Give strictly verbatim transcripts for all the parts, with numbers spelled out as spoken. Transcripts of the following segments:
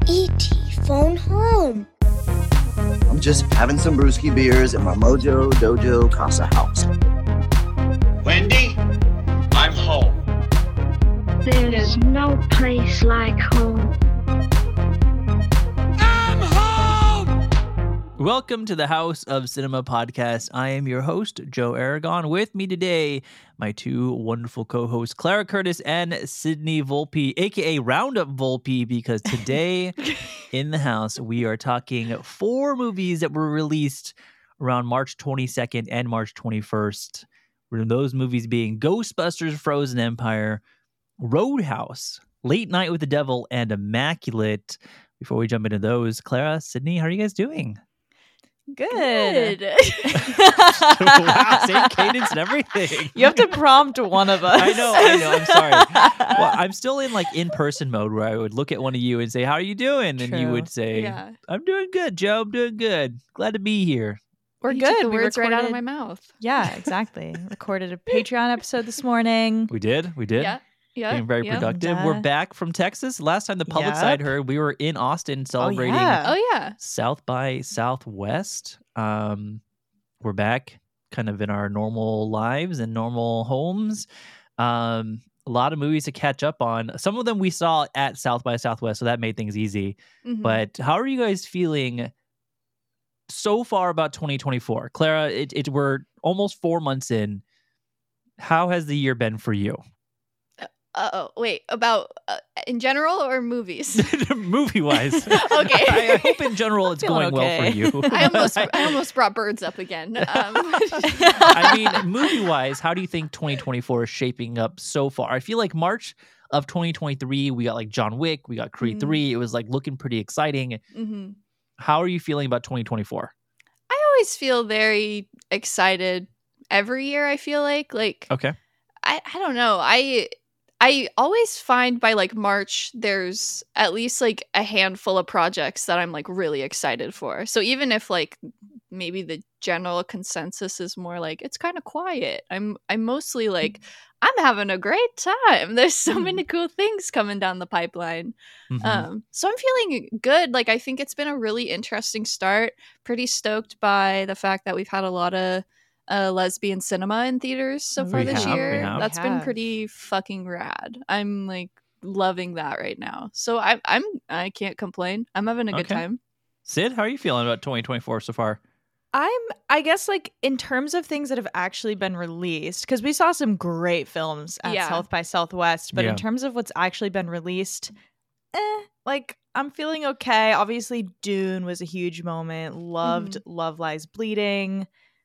E T phone home. I'm just having some brewski beers at my Mojo Dojo Casa house. Wendy, I'm home. There's no place like home. I'm home! Welcome to the House of Cinema podcast. I am your host, Joe Aragon. With me today, my two wonderful co-hosts, Clara Curtis and Sydney Volpe, aka Roundup Volpe, because today in the house, we are talking four movies that were released around March twenty-second and March twenty-first. Those movies being Ghostbusters, Frozen Empire, Roadhouse, Late Night with the Devil, and Immaculate. Before we jump into those, Clara, Sydney, how are you guys doing? Good. Wow, same cadence and everything. You have to prompt one of us. I know, I know. I'm sorry. Well, I'm still in like in-person mode where I would look at one of you and say, "How are you doing?" And you True. would say, Yeah. "I'm doing good, Joe. I'm doing good. Glad to be here." We're You took good. the We words right out of recorded- my mouth. Yeah, exactly. Recorded a Patreon episode this morning. We did. We did. Yeah. Yeah. Being very yeah. productive. And, uh, We're back from Texas. Last time the public Yep. side heard, we were in Austin celebrating yeah. Oh yeah. South by Southwest. Um, we're back kind of in our normal lives and normal homes. Um, a lot of movies to catch up on. Some of them we saw at South by Southwest, so that made things easy. Mhm. But how are you guys feeling so far about twenty twenty-four? Clara, it, it we're almost four months in. How has the year been for you? Uh oh. Wait. About uh, in general or movies? Movie wise. Okay. I, I hope in general it's feeling going well for okay. you. I almost I almost brought birds up again. Um, I mean, movie wise, how do you think twenty twenty-four is shaping up so far? I feel like March of twenty twenty-three, we got like John Wick, we got Creed Mhm. three. It was like looking pretty exciting. mhm. How are you feeling about twenty twenty-four? I always feel very excited every year. I feel like like Okay. I I don't know. I I always find by like March there's at least like a handful of projects that I'm like really excited for. So even if like maybe the general consensus is more like it's kind of quiet, I'm I'm mostly like I'm having a great time. There's so many cool things coming down the pipeline. Mhm. Um, so I'm feeling good. Like I think it's been a really interesting start. Pretty stoked by the fact that we've had a lot of uh, lesbian cinema in theaters so far We this have, we year. have. That's We been have. pretty fucking rad. I'm like loving that right now. So I, I'm I can't complain. I'm having a good Okay. time. Sid, how are you feeling about twenty twenty-four so far? I'm, I guess, like in terms of things that have actually been released, because we saw some great films at Yeah. South by Southwest, but Yeah. in terms of what's actually been released, eh, like I'm feeling okay. Obviously, Dune was a huge moment. Loved Love Lies Bleeding.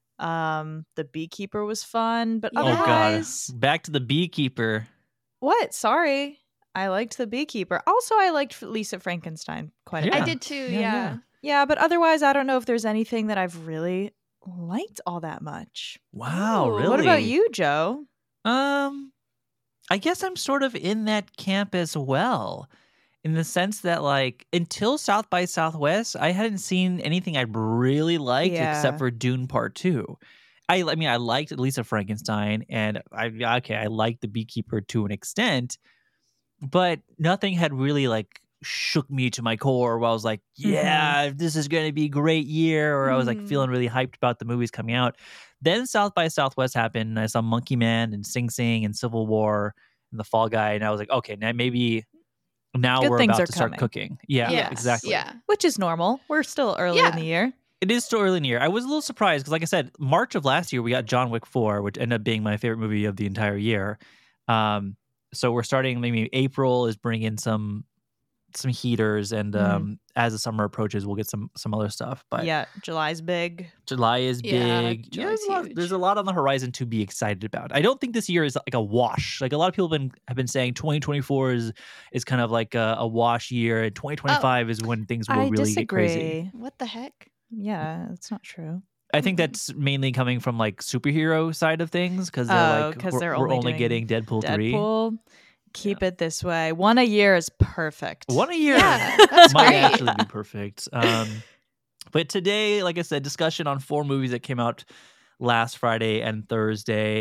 Um, The Beekeeper was fun, but Yeah. Oh god. otherwise, Back to the Beekeeper. what? Sorry. I liked The Beekeeper. Also, I liked Lisa Frankenstein quite a Yeah. bit. I did too. Yeah, Yeah. yeah. Yeah, but otherwise, I don't know if there's anything that I've really liked all that much. Wow, Ooh. really? What about you, Joe? Um, I guess I'm sort of in that camp as well, in the sense that like until South by Southwest, I hadn't seen anything I really liked Yeah. except for Dune Part Two. I, I mean, I liked Lisa Frankenstein, and I okay, I liked The Beekeeper to an extent, but nothing had really like shook me to my core where I was like, yeah, this is going to be a great year, or I was like Mhm. feeling really hyped about the movies coming out. Then South by Southwest happened, and I saw Monkey Man and Sing Sing and Civil War and The Fall Guy, and I was like, okay, now maybe now Good we're things about are to start coming. cooking. Yeah, Yes. exactly. Yeah. Which is normal. We're still early Yeah. in the year. It is still early in the year. I was a little surprised because, like I said, March of last year we got John Wick four, which ended up being my favorite movie of the entire year. Um, so we're starting. Maybe April is bringing some some heaters, and Mhm. um, as the summer approaches, we'll get some some other stuff. But Yeah, July's big. July is Yeah, big. July's there's, a lot, huge. there's a lot on the horizon to be excited about. I don't think this year is like a wash. Like a lot of people have been have been saying, twenty twenty-four is is kind of like a, a wash year, and twenty twenty-five is when things will I really get crazy. disagree. What the heck? Yeah, that's not true. I think Mhm. that's mainly coming from like superhero side of things because they're Oh, like 'cause we're, they're we're only only doing getting Deadpool, three. Deadpool, keep it this way. One a year is perfect. One a year Yeah, that's might great. actually be perfect. Um, but today, like I said, discussion on four movies that came out last Friday and Thursday.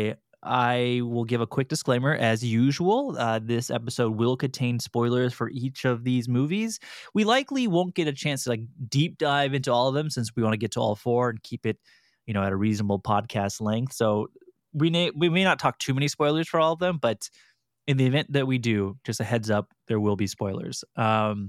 I will give a quick disclaimer. As usual, uh, this episode will contain spoilers for each of these movies. We likely won't get a chance to like deep dive into all of them since we want to get to all four and keep it, you know, at a reasonable podcast length. So we may we may not talk too many spoilers for all of them, but in the event that we do, just a heads up, there will be spoilers. Um,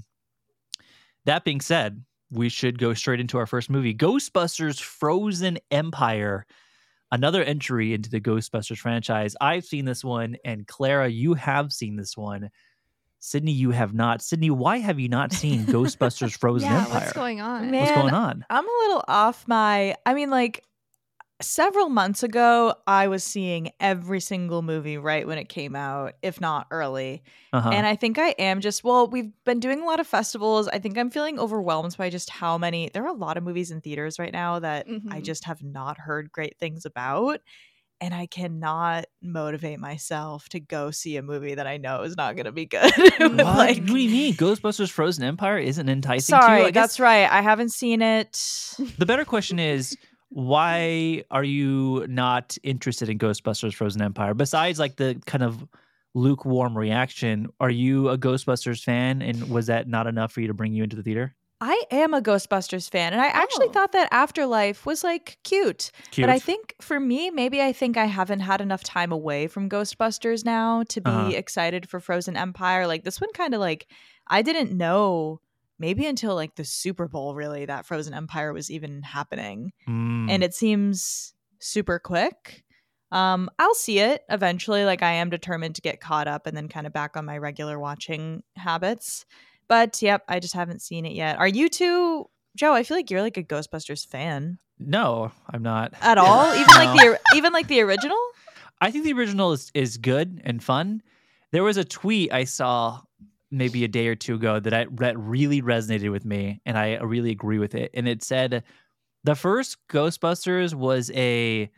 that being said, we should go straight into our first movie, Ghostbusters: Frozen Empire. Another entry into the Ghostbusters franchise. I've seen this one, and Clara, you have seen this one. Sydney, you have not. Sydney, why have you not seen Ghostbusters: Frozen yeah, Empire? what's going on? Man, What's going on? I'm a little off my. I mean, like several months ago, I was seeing every single movie right when it came out, if not early. Uh-huh. And I think I am just, well, we've been doing a lot of festivals. I think I'm feeling overwhelmed by just how many, there are a lot of movies in theaters right now that Mhm. I just have not heard great things about. And I cannot motivate myself to go see a movie that I know is not going to be good. What? Like, what do you mean? Ghostbusters: Frozen Empire isn't enticing to you? sorry, I guess that's right. I haven't seen it. the better question is, why are you not interested in Ghostbusters: Frozen Empire? Besides, like the kind of lukewarm reaction, are you a Ghostbusters fan? And was that not enough for you to bring you into the theater? I am a Ghostbusters fan, and I actually Oh. thought that Afterlife was like cute. Cute. But I think for me, maybe I think I haven't had enough time away from Ghostbusters now to be Uh-huh. excited for Frozen Empire. Like this one kind of like I didn't know maybe until like the Super Bowl really that Frozen Empire was even happening. Mm. And it seems super quick. Um, I'll see it eventually. Like I am determined to get caught up and then kind of back on my regular watching habits. But yep, I just haven't seen it yet. Are you two, Joe? I feel like you're like a Ghostbusters fan No, I'm not. at all. Even like the even like the original. I think the original is, is good and fun. There was a tweet I saw maybe a day or two ago that I that really resonated with me, and I really agree with it. And it said the first Ghostbusters was a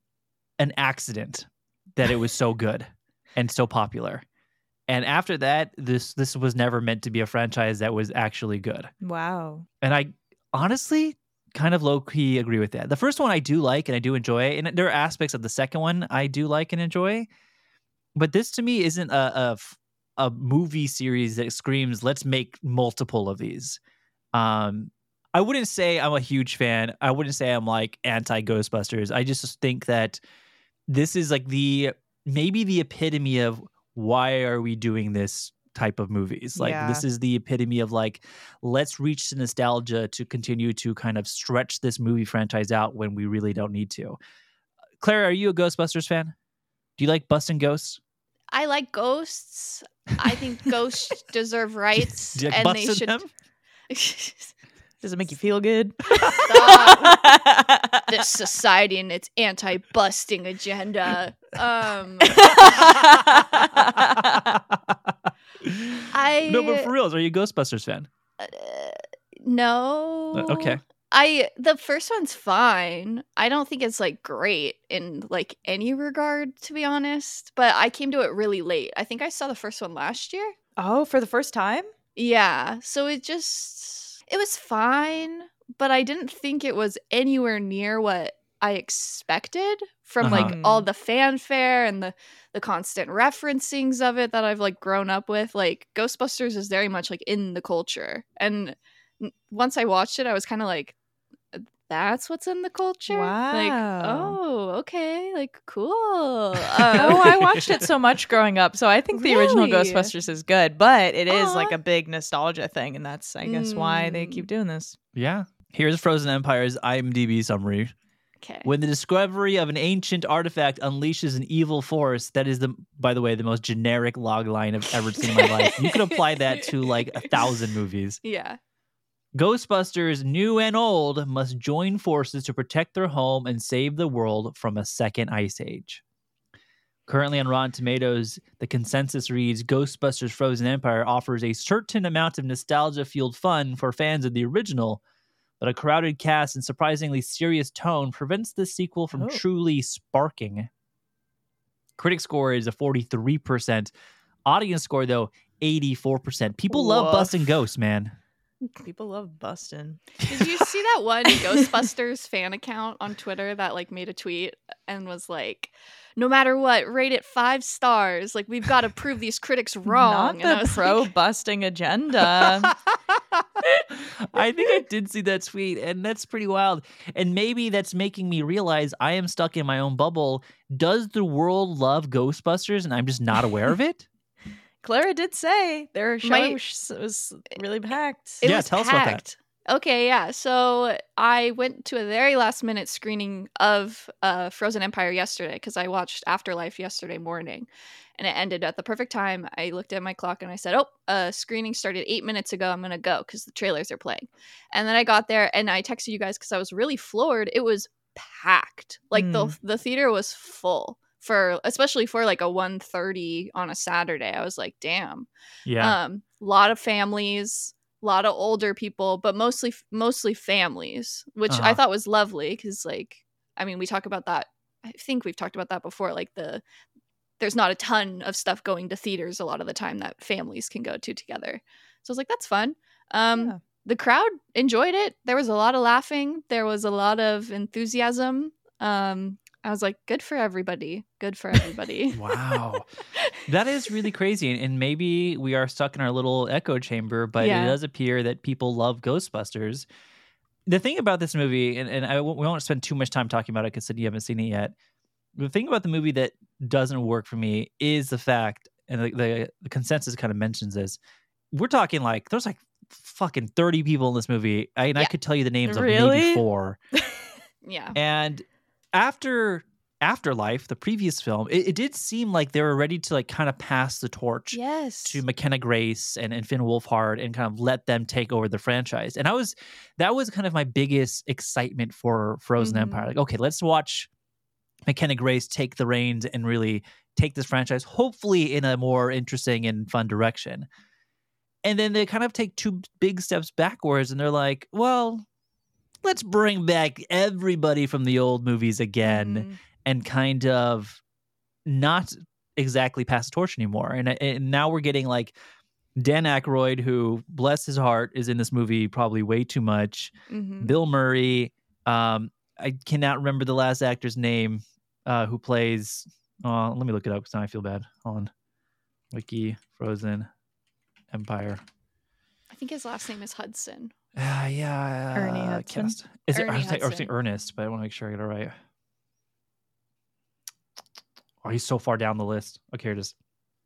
an accident that it was so good and so popular. And after that, this this was never meant to be a franchise that was actually good. Wow. And I honestly kind of low-key agree with that. The first one I do like and I do enjoy, and there are aspects of the second one I do like and enjoy. But this to me isn't a a, a movie series that screams, let's make multiple of these. Um, I wouldn't say I'm a huge fan. I wouldn't say I'm like anti-Ghostbusters. I just think that this is like the maybe the epitome of why are we doing this type of movies? Like Yeah. this is the epitome of like, let's reach to nostalgia to continue to kind of stretch this movie franchise out when we really don't need to. Clara, are you a Ghostbusters fan? Do you like busting ghosts? I like ghosts. I think ghosts deserve rights, Do you like and they busting should. them? Does it make you feel good? Stop this society and its anti-busting agenda. Um, I No, but for reals, are you a Ghostbusters fan? uh, no. Uh, Okay. I the first one's fine. I don't think it's like great in like any regard, to be honest. But I came to it really late. I think I saw the first one last year. Oh, for the first time? Yeah, so it just it was fine, but I didn't think it was anywhere near what I expected from Uh-huh. like all the fanfare and the the constant referencings of it that I've like grown up with. Like Ghostbusters is very much like in the culture. And n- once I watched it, I was kind of like, that's what's in the culture? Like, Wow. oh, okay, like cool. Oh, Uh, I watched it so much growing up, so I think the original Really? Ghostbusters is good, but it is like Aw. a big nostalgia thing, and that's, I guess, why they Mm. keep doing this. Yeah. Here's Frozen Empire's IMDb summary. okay. When the discovery of an ancient artifact unleashes an evil force, that is the, by the way, the most generic log line I've ever seen in my life. You could apply that to like a thousand movies. Yeah. Ghostbusters, new and old, must join forces to protect their home and save the world from a second ice age. Currently on Rotten Tomatoes, the consensus reads Ghostbusters Frozen Empire offers a certain amount of nostalgia-fueled fun for fans of the original, but a crowded cast and surprisingly serious tone prevents the sequel from Oh. truly sparking. Critic score is a forty-three percent. Audience score, though, eighty-four percent. People love Woof. busting ghosts, man. People love busting. Did you see that one Ghostbusters fan account on Twitter that like made a tweet and was like, no matter what, rate it five stars. Like, we've got to prove these critics wrong. Not the pro like... busting agenda. I think I did see that tweet, and that's pretty wild. And maybe that's making me realize I am stuck in my own bubble. Does the world love Ghostbusters and I'm just not aware of it? Clara did say their show My, was really packed. Yeah, was tell packed. us about that. Okay, yeah. So I went to a very last minute screening of uh, Frozen Empire yesterday because I watched Afterlife yesterday morning, and it ended at the perfect time. I looked at my clock and I said, oh, uh, screening started eight minutes ago. I'm going to go because the trailers are playing. And then I got there and I texted you guys because I was really floored. It was packed. Like mm. the the theater was full. For especially for like a one thirty on a Saturday. I was like, damn. Yeah. Um, a lot of families, a lot of older people, but mostly mostly families, which uh-huh. I thought was lovely because, like, I mean, we talk about that. I think we've talked about that before. Like, the there's not a ton of stuff going to theaters a lot of the time that families can go to together. So I was like, that's fun. Um, yeah. The crowd enjoyed it. There was a lot of laughing. There was a lot of enthusiasm. Um, I was like, good for everybody. Good for everybody. Wow. That is really crazy. And maybe we are stuck in our little echo chamber, but yeah. it does appear that people love Ghostbusters. The thing about this movie, and, and I, we won't spend too much time talking about it because you haven't seen it yet. The thing about the movie that doesn't work for me is the fact, and the, the, the consensus kind of mentions this, we're talking like, there's like fucking thirty people in this movie. I, and yeah. I could tell you the names really? of maybe four. Yeah. And after Afterlife, the previous film, it, it did seem like they were ready to like kind of pass the torch yes. to McKenna Grace and, and Finn Wolfhard and kind of let them take over the franchise. And I was that was kind of my biggest excitement for Frozen mm-hmm. Empire. Like, okay, let's watch McKenna Grace take the reins and really take this franchise, hopefully in a more interesting and fun direction. And then they kind of take two big steps backwards and they're like, well, let's bring back everybody from the old movies again mm. and kind of not exactly pass the torch anymore. And, and now we're getting like Dan Aykroyd, who, bless his heart, is in this movie probably way too much. Mm-hmm. Bill Murray. Um, I cannot remember the last actor's name uh, who plays. Oh, let me look it up because now I feel bad. Hold on. Wiki, Frozen Empire. I think his last name is Hudson. Uh, yeah, uh, Ernie Hudson. Cast. Is Ernie it? I was Hudson. saying Ernest, but I want to make sure I get it right. Oh, he's so far down the list. Okay, here it is.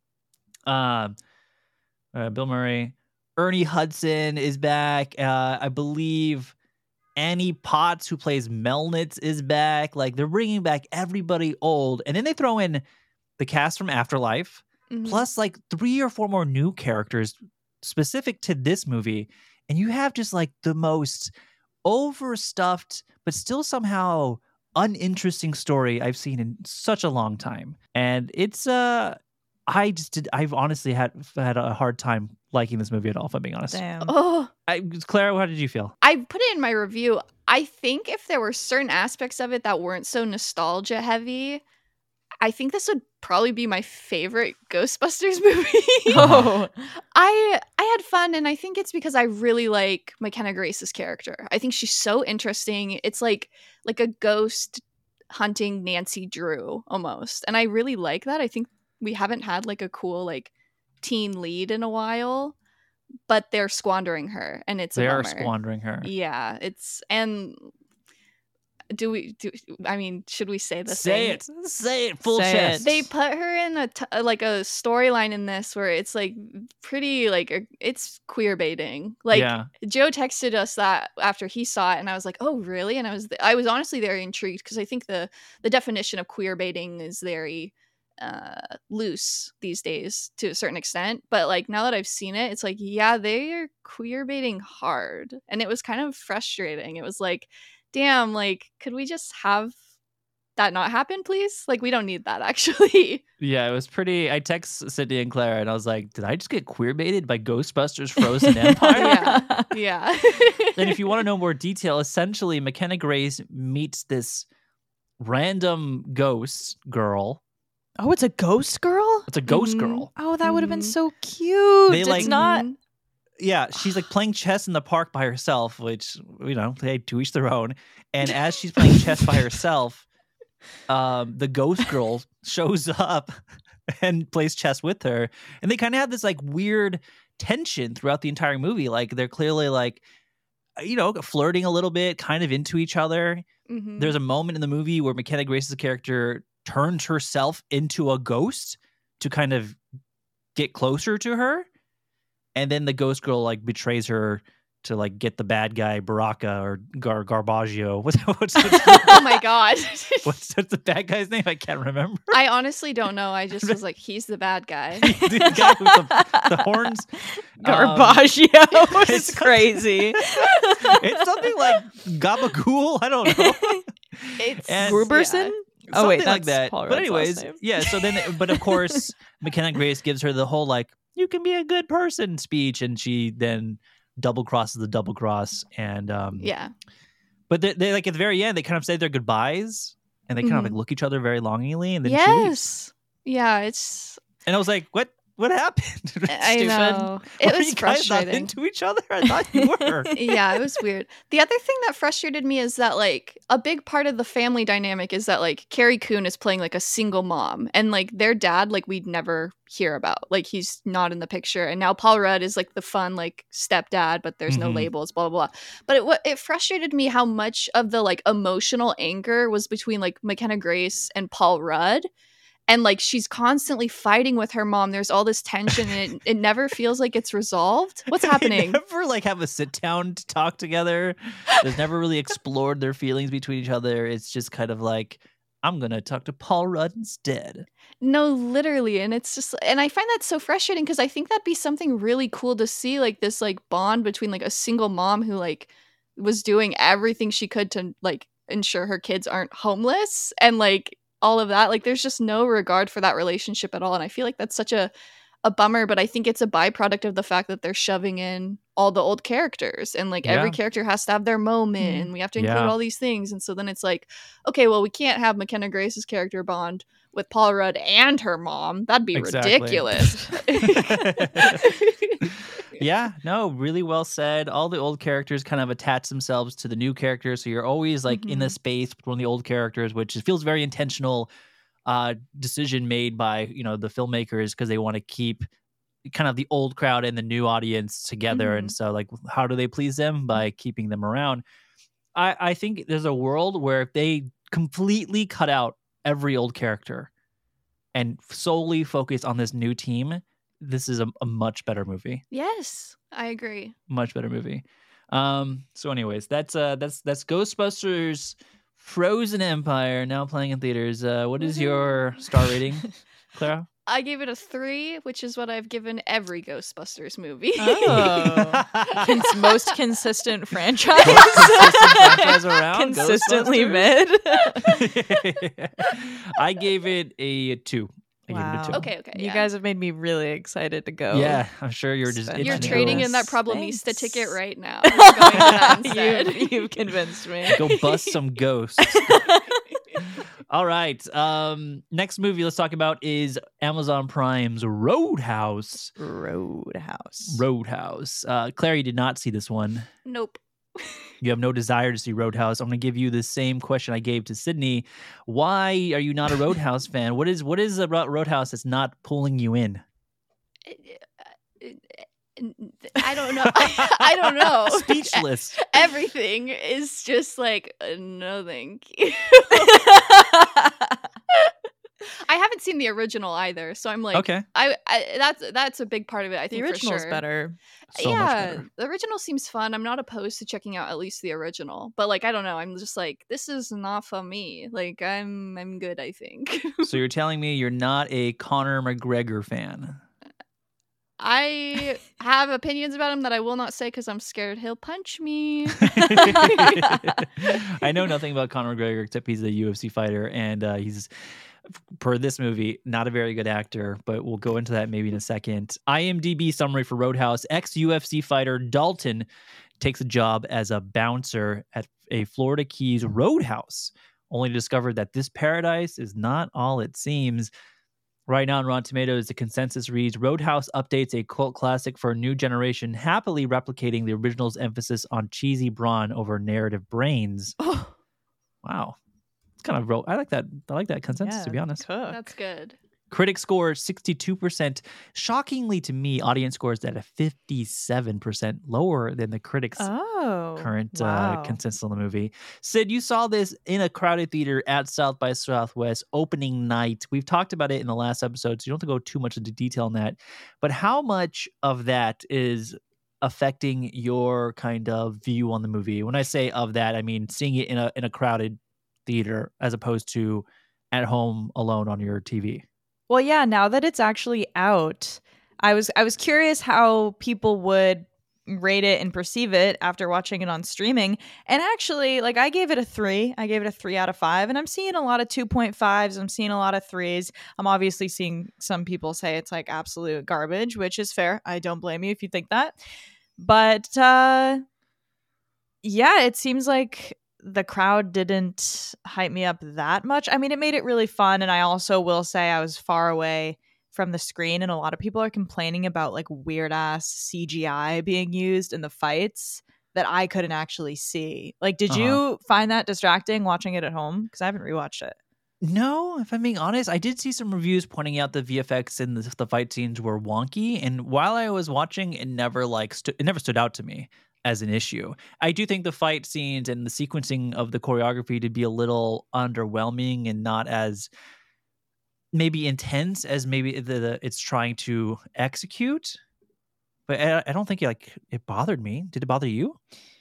Um, uh, Bill Murray, Ernie Hudson is back. Uh, I believe Annie Potts, who plays Melnitz, is back. Like, they're bringing back everybody old, and then they throw in the cast from Afterlife, mm-hmm. plus like three or four more new characters specific to this movie. And you have just like the most overstuffed, but still somehow uninteresting story I've seen in such a long time. And it's, uh, I just did, I've honestly had had a hard time liking this movie at all, if I'm being honest. Damn. Oh, I, Clara, how did you feel? I put it in my review. I think if there were certain aspects of it that weren't so nostalgia heavy, I think this would probably be my favorite Ghostbusters movie. Oh. I I had fun, and I think it's because I really like McKenna Grace's character. I think she's so interesting. It's like like a ghost hunting Nancy Drew almost. And I really like that. I think we haven't had like a cool like teen lead in a while, but they're squandering her, and it's they a are bummer. squandering her. Yeah, it's and do we do I mean should we say the say thing? it say it full say chest it. They put her in a t- like a storyline in this where it's like pretty like it's queer baiting. Like yeah. Joe texted us that after he saw it, and I was like, oh really? And I was th- I was honestly very intrigued because I think the the definition of queer baiting is very uh loose these days to a certain extent, but like now that I've seen it, it's like yeah, they are queer baiting hard, and it was kind of frustrating. It was like, damn, like, could we just have that not happen, please? Like, we don't need that, actually. Yeah, it was pretty. I text Sydney and Claire, and I was like, did I just get queer baited by Ghostbusters Frozen Empire? Yeah. Yeah. And if you want to know more detail, essentially, McKenna Grace meets this random ghost girl. Oh, it's a ghost girl? It's a ghost Mhm. girl. Oh, that would have been Mhm. so cute. They, It's like- not. yeah, she's like playing chess in the park by herself, which, you know, hey, to each their own. And as she's playing chess by herself, um, the ghost girl shows up and plays chess with her. And they kind of have this like weird tension throughout the entire movie. Like they're clearly like, you know, flirting a little bit, kind of into each other. Mhm. There's a moment in the movie where McKenna Grace's character turns herself into a ghost to kind of get closer to her. And then the ghost girl like betrays her to like get the bad guy Baraka or Gar Garbaggio. What's what's, what's, Oh my god. what's, what's the bad guy's name? I can't remember. I honestly don't know. I just was like, he's the bad guy. the guy with the, the horns. Um, Garbaggio is it's- crazy. it's something like Gabagool. I don't know. It's And- Gruberson? yeah. Oh, wait, Something like that's that. Paul But Rudd's anyways, last name. yeah. So then, but of course, McKenna Grace gives her the whole like, "You can be a good person" speech, and she then double crosses the double cross, and um, Yeah. But they, they like at the very end, they kind of say their goodbyes, and they kind of like look each other very longingly, and then she leaves. Yes. Yeah, it's And I was like, "What? What happened?" I Stupid. know. Were It was you guys not frustrating. into each other? I thought you were. Yeah, it was weird. The other thing that frustrated me is that like a big part of the family dynamic is that like Carrie Coon is playing like a single mom, and like their dad like we'd never hear about. Like he's not in the picture, and now Paul Rudd is like the fun like stepdad, but there's no Mhm. labels, blah blah blah. But it wa- it frustrated me how much of the like emotional anger was between like McKenna Grace and Paul Rudd. And like she's constantly fighting with her mom. There's all this tension, and it, it never feels like it's resolved. What's happening? They never like have a sit down to talk together. They've never really explored their feelings between each other. It's just kind of like, I'm gonna talk to Paul Rudd instead. No, literally. And it's just, and I find that so frustrating because I think that'd be something really cool to see, like this like bond between like a single mom who like was doing everything she could to like ensure her kids aren't homeless and like all of that. Like there's just no regard for that relationship at all. And I feel like that's such a, a bummer, but I think it's a byproduct of the fact that they're shoving in all the old characters and like every Yeah. character has to have their moment Mhm. and we have to include Yeah. all these things. And so then it's like, okay, well, we can't have McKenna Grace's character bond with Paul Rudd and her mom. That'd be Exactly. ridiculous. Yeah, no, really well said. All the old characters kind of attach themselves to the new characters, so you're always like in the Mhm. space between the old characters, which feels very intentional uh decision made by, you know, the filmmakers because they want to keep kind of the old crowd and the new audience together. And so like how do they please them? By keeping them around. I I think there's a world where if they completely cut out every old character and solely focus on this new team, this is a, a much better movie. Yes, I agree. Much better movie. Um, so anyways, that's uh that's that's Ghostbusters Frozen Empire now playing in theaters. Uh what is your star rating, Clara? I gave it a three, which is what I've given every Ghostbusters movie. Oh. Cons- most consistent franchise. Consistent franchise around, Consistently Ghostbusters? mid. I gave it a two. I gave it a Wow. two. Okay, okay. You yeah. guys have made me really excited to go. Yeah, I'm sure you're just Spend itching You're to trading go, in that Thanks. Problemista ticket right now. You've, We're going to that instead. you've convinced me. go bust some ghosts. All right. Um, next movie let's talk about is Amazon Prime's Roadhouse. Roadhouse. Roadhouse. Uh, Claire, you did not see this one. Nope. You have no desire to see Roadhouse. I'm going to give you the same question I gave to Sydney. Why are you not a Roadhouse fan? What is what is about Roadhouse that's not pulling you in? I don't know. I don't know. Speechless. Everything is just like, uh, no, thank you. I haven't seen the original either, so I'm like, Okay. I, I that's that's a big part of it. I The think original's for sure. better. So much yeah, better. the original seems fun. I'm not opposed to checking out at least the original, but like I don't know. I'm just like, this is not for me. Like I'm I'm good. I think. So you're telling me you're not a Conor McGregor fan? I have opinions about him that I will not say because I'm scared he'll punch me. I know nothing about Conor McGregor except he's a U F C fighter, and uh, he's, per this movie, not a very good actor, but we'll go into that maybe in a second. IMDb summary for Roadhouse. Ex-U F C fighter Dalton takes a job as a bouncer at a Florida Keys roadhouse, only to discover that this paradise is not all it seems. Right now on Rotten Tomatoes, the consensus reads, Roadhouse updates a cult classic for a new generation, happily replicating the original's emphasis on cheesy brawn over narrative brains. Oh. Wow. It's kind of, ro- I like that. I like that consensus, Yeah, to be honest. cook. That's good. Critic score sixty-two percent. Shockingly to me, audience scores at a fifty-seven percent, lower than the critics' Oh, current wow. uh, consensus on the movie. Sid, you saw this in a crowded theater at South by Southwest opening night. We've talked about it in the last episode, so you don't have to go too much into detail on that. But how much of that is affecting your kind of view on the movie? When I say of that, I mean seeing it in a in a crowded theater as opposed to at home alone on your T V. Well, yeah, now that it's actually out, I was I was curious how people would rate it and perceive it after watching it on streaming. And actually, like I gave it a three. I gave it a three out of five. And I'm seeing a lot of two point fives. I'm seeing a lot of threes. I'm obviously seeing some people say it's like absolute garbage, which is fair. I don't blame you if you think that. But uh, yeah, it seems like the crowd didn't hype me up that much. I mean, it made it really fun. And I also will say I was far away from the screen. And a lot of people are complaining about like weird ass C G I being used in the fights that I couldn't actually see. Like, did uh-huh. you find that distracting watching it at home? Because I haven't rewatched it. No, if I'm being honest, I did see some reviews pointing out the V F X and the, the fight scenes were wonky. And while I was watching, it never like stu- it never stood out to me as an issue. I do think the fight scenes and the sequencing of the choreography to be a little underwhelming and not as maybe intense as maybe the, the it's trying to execute. But I, I don't think it, like it bothered me. Did it bother you?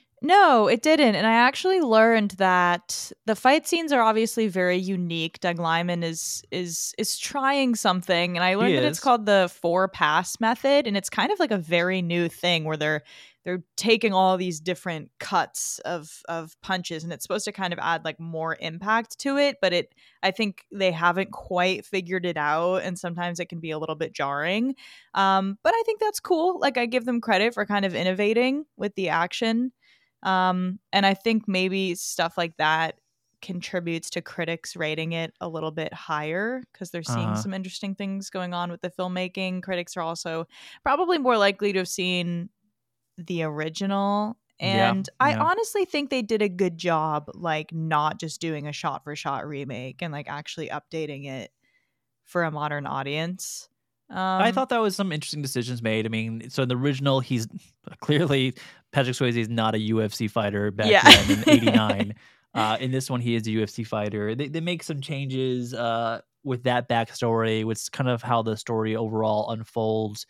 No, it didn't. And I actually learned that the fight scenes are obviously very unique. Doug Liman is is is trying something, and I learned He that is. it's called the four pass method, and it's kind of like a very new thing where they're they're taking all these different cuts of of punches, and it's supposed to kind of add like more impact to it, but it I think they haven't quite figured it out, and sometimes it can be a little bit jarring. Um, but I think that's cool. Like I give them credit for kind of innovating with the action. Um, and I think maybe stuff like that contributes to critics rating it a little bit higher because they're seeing Uh-huh. some interesting things going on with the filmmaking. Critics are also probably more likely to have seen the original. Yeah, And I yeah. honestly think they did a good job, like not just doing a shot for shot remake and like actually updating it for a modern audience. Um, I thought that was some interesting decisions made. I mean, so in the original, he's clearly Patrick Swayze is not a U F C fighter back Yeah. then in eighty-nine. uh, in this one, he is a U F C fighter. They, they make some changes uh, with that backstory, which is kind of how the story overall unfolds.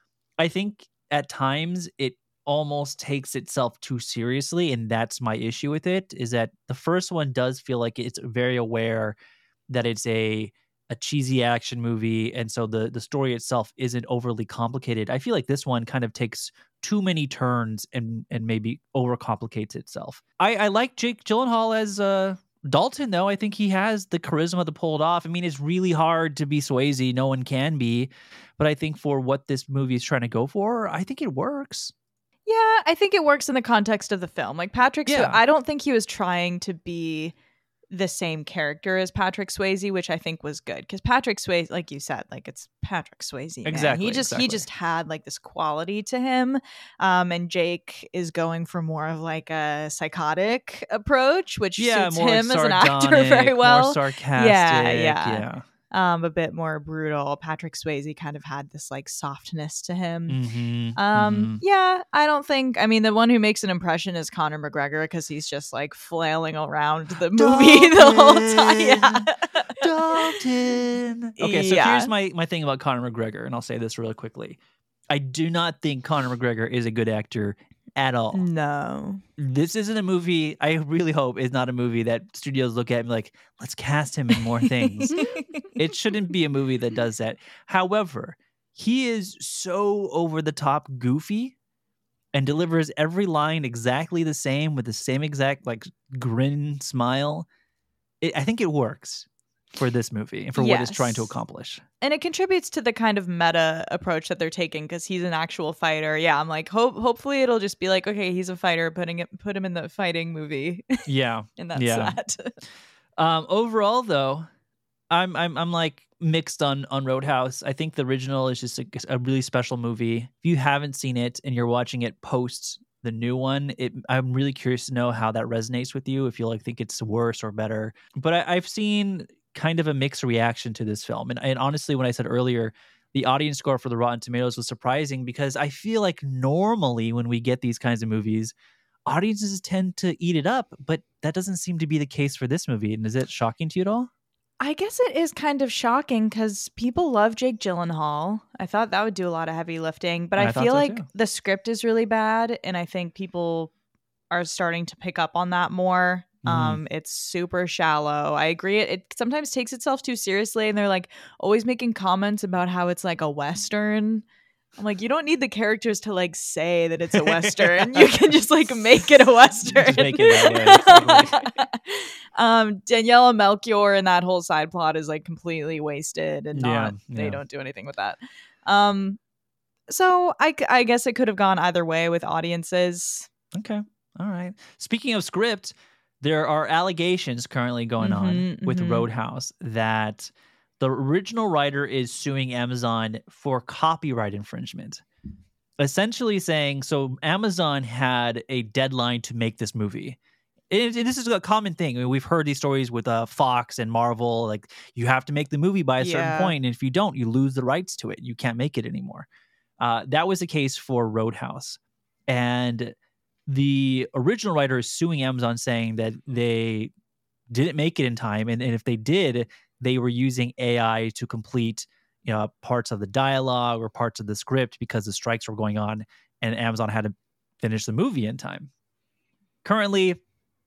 I think at times it almost takes itself too seriously, and that's my issue with it, is that the first one does feel like it's very aware that it's a a cheesy action movie, and so the the story itself isn't overly complicated. I feel like this one kind of takes too many turns and and maybe overcomplicates itself. I, I like Jake Gyllenhaal as uh, Dalton, though. I think he has the charisma to pull it off. I mean, it's really hard to be Swayze. No one can be. But I think for what this movie is trying to go for, I think it works. Yeah, I think it works in the context of the film. Like Patrick, Yeah. Sw- I don't think he was trying to be the same character as Patrick Swayze, which I think was good because Patrick Swayze, like you said, like it's Patrick Swayze. Man. Exactly, He just exactly. he just had like this quality to him, um, and Jake is going for more of like a psychotic approach, which Yeah, suits more him as an actor sardonic, very well. more sarcastic. Yeah, yeah. yeah. Um, a bit more brutal. Patrick Swayze kind of had this like softness to him. Mm-hmm, Um, mm-hmm. yeah, I don't think. I mean, the one who makes an impression is Conor McGregor because he's just like flailing around the movie the whole time. Yeah. Dalton. Okay, so Yeah. here's my, my thing about Conor McGregor, and I'll say this really quickly. I do not think Conor McGregor is a good actor at all. No. This isn't a movie, I really hope, is not a movie that studios look at and be like, let's cast him in more things. It shouldn't be a movie that does that. However, he is so over the top goofy and delivers every line exactly the same with the same exact like grin smile. It, I think it works for this movie and for what it's trying to Yes. accomplish. And it contributes to the kind of meta approach that they're taking because he's an actual fighter. Yeah, I'm like, hope hopefully it'll just be like, okay, he's a fighter, putting it put him in the fighting movie, Yeah. and that's Yeah. that. Um, overall, though, I'm I'm I'm like mixed on on Roadhouse. I think the original is just a, a really special movie. If you haven't seen it and you're watching it post the new one, it I'm really curious to know how that resonates with you. If you like think it's worse or better. But I, I've seen kind of a mixed reaction to this film, and, and honestly, when I said earlier, the audience score for the Rotten Tomatoes was surprising because I feel like normally when we get these kinds of movies, audiences tend to eat it up, but that doesn't seem to be the case for this movie. And is it shocking to you at all? I guess it is kind of shocking because people love Jake Gyllenhaal. I thought that would do a lot of heavy lifting, but I I, thought feel so, like too. the script is really bad, and I think people are starting to pick up on that more. Mhm. Um, it's super shallow. I agree. It, it sometimes takes itself too seriously, and they're like always making comments about how it's like a Western. I'm like, you don't need the characters to like say that it's a Western. You can just like make it a Western. Just make it that way, exactly. um, Daniela Melchior and that whole side plot is like completely wasted, and not Yeah, they yeah. don't do anything with that. Um, so I, c- I guess it could have gone either way with audiences. Okay. All right. Speaking of script, there are allegations currently going on Mhm, with mhm. Roadhouse that the original writer is suing Amazon for copyright infringement. Essentially saying, so Amazon had a deadline to make this movie. And and this is a common thing. I mean, we've heard these stories with uh, Fox and Marvel. Like, you have to make the movie by a certain Yeah. point, and if you don't, you lose the rights to it. You can't make it anymore. Uh, that was the case for Roadhouse. And the original writer is suing Amazon, saying that they didn't make it in time, and, and if they did, they were using A I to complete, you know, parts of the dialogue or parts of the script because the strikes were going on, and Amazon had to finish the movie in time. Currently,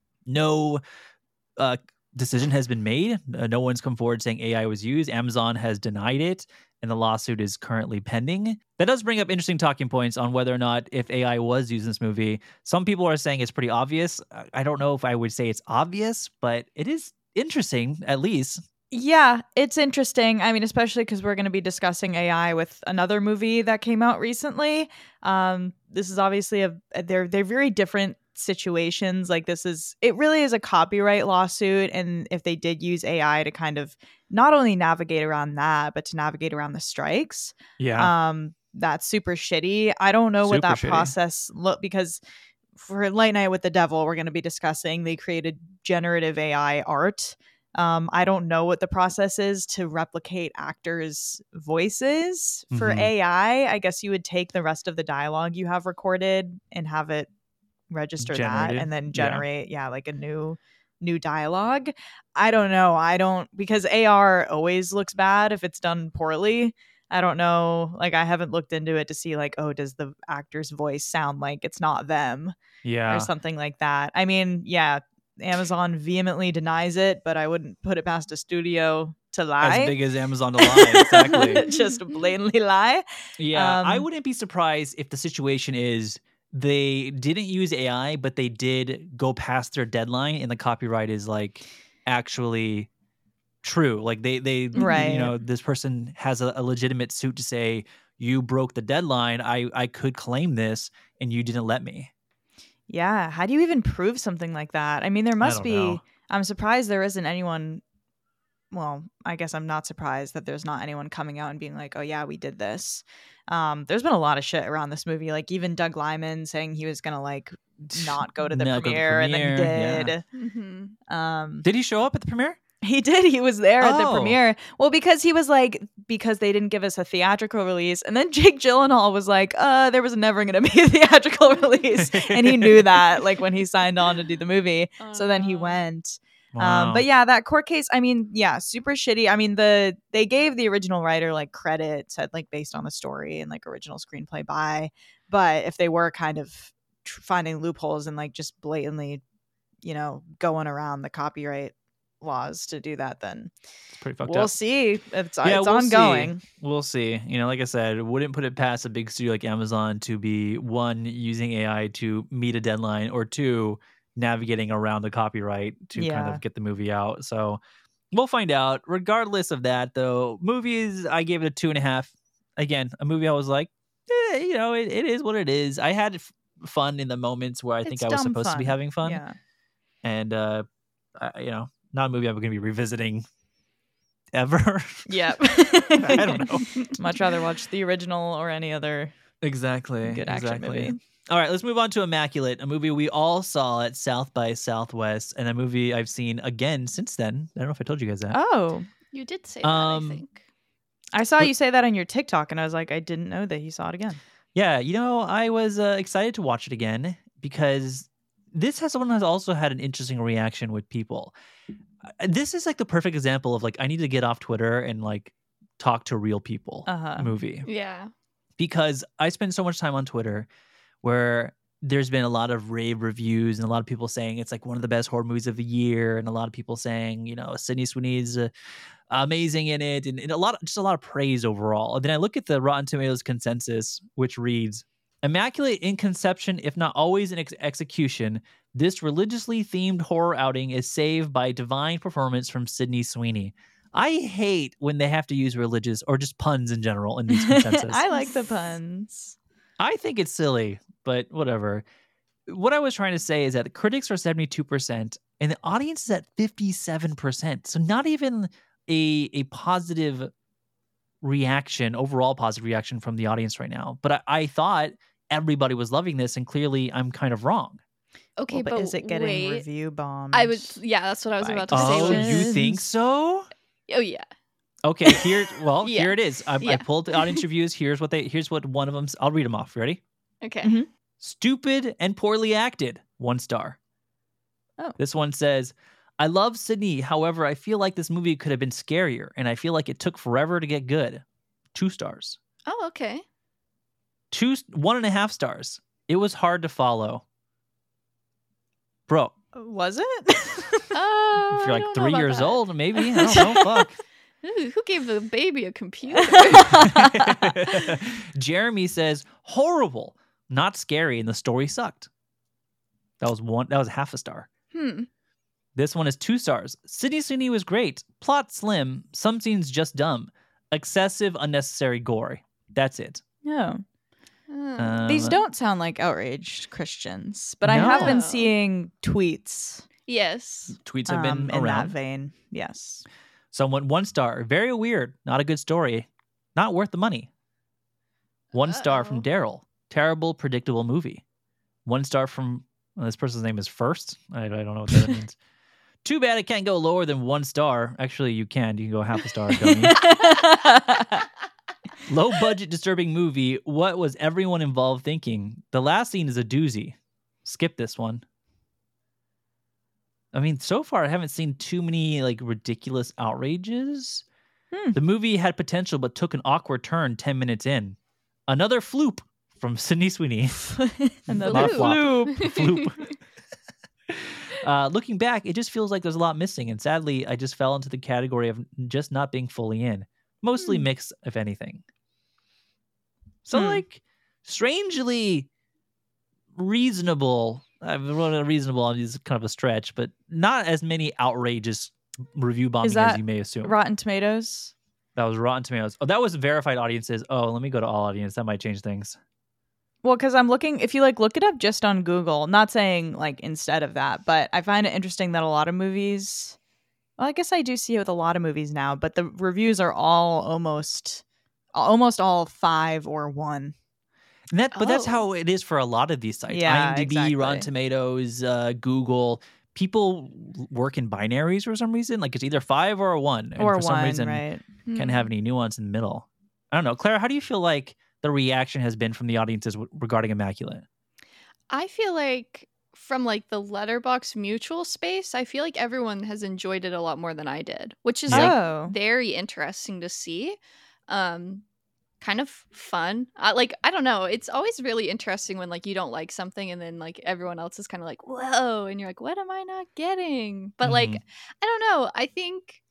no uh, decision has been made. Uh, no one's come forward saying A I was used. Amazon has denied it, and the lawsuit is currently pending. That does bring up interesting talking points on whether or not if A I was used in this movie. Some people are saying it's pretty obvious. I- I don't know if I would say it's obvious, but it is interesting, at least. Yeah, it's interesting. I mean, especially because we're going to be discussing A I with another movie that came out recently. Um, this is obviously a they're they're very different situations. Like this is it really is a copyright lawsuit, and if they did use A I to kind of not only navigate around that, but to navigate around the strikes, Yeah. um, that's super shitty. I don't know what Super that shitty. process look because for Late Night with the Devil, we're going to be discussing they created generative A I art. Um, I don't know what the process is to replicate actors' voices for Mhm. A I. I guess you would take the rest of the dialogue you have recorded and have it register Generated, that and then yeah. generate, yeah, like a new new dialogue. I don't know. I don't because A R always looks bad if it's done poorly. I don't know. Like I haven't looked into it to see like, oh, does the actor's voice sound like it's not them Yeah. or something like that? I mean, yeah, Amazon vehemently denies it, but I wouldn't put it past a studio to lie. As big as Amazon to lie, exactly. Just blatantly lie. Yeah, I Um, wouldn't be surprised if the situation is they didn't use A I, but they did go past their deadline, and the copyright is like actually true. Like they, they, Right. you know, this person has a, a legitimate suit to say you broke the deadline. I, I could claim this, and you didn't let me. Yeah. How do you even prove something like that? I mean, there must don't be. know. I'm surprised there isn't anyone. Well, I guess I'm not surprised that there's not anyone coming out and being like, oh, yeah, we did this. Um, there's been a lot of shit around this movie. Like, even Doug Lyman saying he was going to, like, not go to the, Not go to the premiere, and then premiere, did. Mm-hmm. Um, Did he show up at the premiere? He did. He was there at the Oh. premiere. Well, because he was like, because they didn't give us a theatrical release. And then Jake Gyllenhaal was like, uh, there was never going to be a theatrical release. And he knew that, like, when he signed on to do the movie. So then he Oh. went. Wow. Um, but yeah, that court case, I mean, yeah, super shitty. I mean, the they gave the original writer like credit, said like based on the story and like original screenplay by. But if they were kind of tr- finding loopholes and like just blatantly, you know, going around the copyright laws to do that, then it's pretty fucked we'll up. see. It's, Yeah, it's we'll see. ongoing. We'll see. You know, like I said, wouldn't put it past a big studio like Amazon to be one, using A I to meet a deadline, or two, navigating around the copyright to kind Yeah. of get the movie out. So we'll find out. Regardless of that, though, movies, I gave it a two and a half. Again, a movie I was like, eh, you know, it, it is what it is. I had f- fun in the moments where I think It's I was dumb supposed to be fun. having fun. Yeah. And, uh, I, you know, not a movie I'm going to be revisiting ever. Yep. I don't know. Much rather watch the original or any other Exactly. good action exactly. movie. All right, let's move on to Immaculate, a movie we all saw at South by Southwest, and a movie I've seen again since then. I don't know if I told you guys that. Oh, You did say that, Um, I think. I saw But- you say that on your TikTok, and I was like, I didn't know that you saw it again. Yeah, you know, I was uh, excited to watch it again because this has someone has also had an interesting reaction with people. Uh, This is like the perfect example of like I need to get off Twitter and like talk to real people Uh-huh. movie. Yeah. Because I spend so much time on Twitter where there's been a lot of rave reviews and a lot of people saying it's like one of the best horror movies of the year, and a lot of people saying, you know, Sydney Sweeney's uh, amazing in it, and, and a lot, just a lot of praise overall. And then I look at the Rotten Tomatoes consensus, which reads, "Immaculate in conception, if not always in ex- execution, this religiously themed horror outing is saved by divine performance from Sydney Sweeney." I hate when they have to use religious or just puns in general in these consensus. I like the puns. I think it's silly, but whatever. What I was trying to say is that the critics are seventy-two percent and the audience is at fifty-seven percent. So not even a a positive reaction, overall positive reaction from the audience right now. But I, I thought everybody was loving this, and clearly I'm kind of wrong. Okay, Well, but, but is it getting wait. review bombed? I would, yeah, that's what I was By about to Oh, say. you think so? Oh, yeah. Okay, here. Well, Yeah. here it is. I, I Yeah. pulled the audience reviews. Here's what they. Here's what one of them. I'll read them off. Ready? Okay. Mhm. Stupid and poorly acted. One star. Oh. This one says, "I love Sydney. However, I feel like this movie could have been scarier, and I feel like it took forever to get good." Two stars. Oh, okay. Two. One and a half stars. It was hard to follow. Bro, Was it? Oh, if I you're like don't know three about years that. old, maybe. I don't know. Fuck. Ooh, who gave the baby a computer? Jeremy says, horrible, not scary, and the story sucked. That was one. That was half a star. hmm. This one is two stars. Sydney Sweeney was great. Plot slim. Some scenes just dumb. Excessive, unnecessary gore. That's it. No. Uh, Um, These don't sound like outraged Christians, but I have No. been seeing tweets yes. Tweets have um, been in that around. vein. Yes. Someone one star. Very weird. Not a good story. Not worth the money. One star from Uh-oh. Daryl. Terrible, predictable movie. One star from well, this person's name is First. I, I don't know what that means. Too bad it can't go lower than one star. Actually, you can. You can go half a star. Don't you? Low budget, disturbing movie. What was everyone involved thinking? The last scene is a doozy. Skip this one. I mean, so far I haven't seen too many like ridiculous outrages. Hmm. The movie had potential but took an awkward turn ten minutes in. Another floop from Sydney Sweeney. Another Not a flop. floop. Floop. Uh, looking back, it just feels like there's a lot missing, and sadly, I just fell into the category of just not being fully in. Mostly Hmm. mixed, if anything. So, Hmm. like, strangely reasonable. I've wrote reasonable is kind of a stretch, but not as many outrageous review bombing as that you may assume. Rotten Tomatoes. That was Rotten Tomatoes. Oh, that was verified audiences. Oh, let me go to all audience. That might change things. Well, because I'm looking, if you like look it up just on Google, not saying like instead of that, but I find it interesting that a lot of movies, well, I guess I do see it with a lot of movies now, but the reviews are all almost, almost all five or one. And that, but that's Oh. how it is for a lot of these sites. Yeah, IMDb, exactly. Rotten Tomatoes, uh, Google. People work in binaries for some reason. Like it's either five or a one. And or for some one, reason, right? can't have any nuance in the middle. I don't know. Clara, how do you feel like the reaction has been from the audiences w- regarding Immaculate? I feel like from like the Letterboxd mutual space, I feel like everyone has enjoyed it a lot more than I did, which is like Oh. very interesting to see. Um, kind of fun. I, like I don't know. It's always really interesting when like you don't like something and then like everyone else is kind of like whoa, and you're like, what am I not getting? But like Mhm. I don't know. I think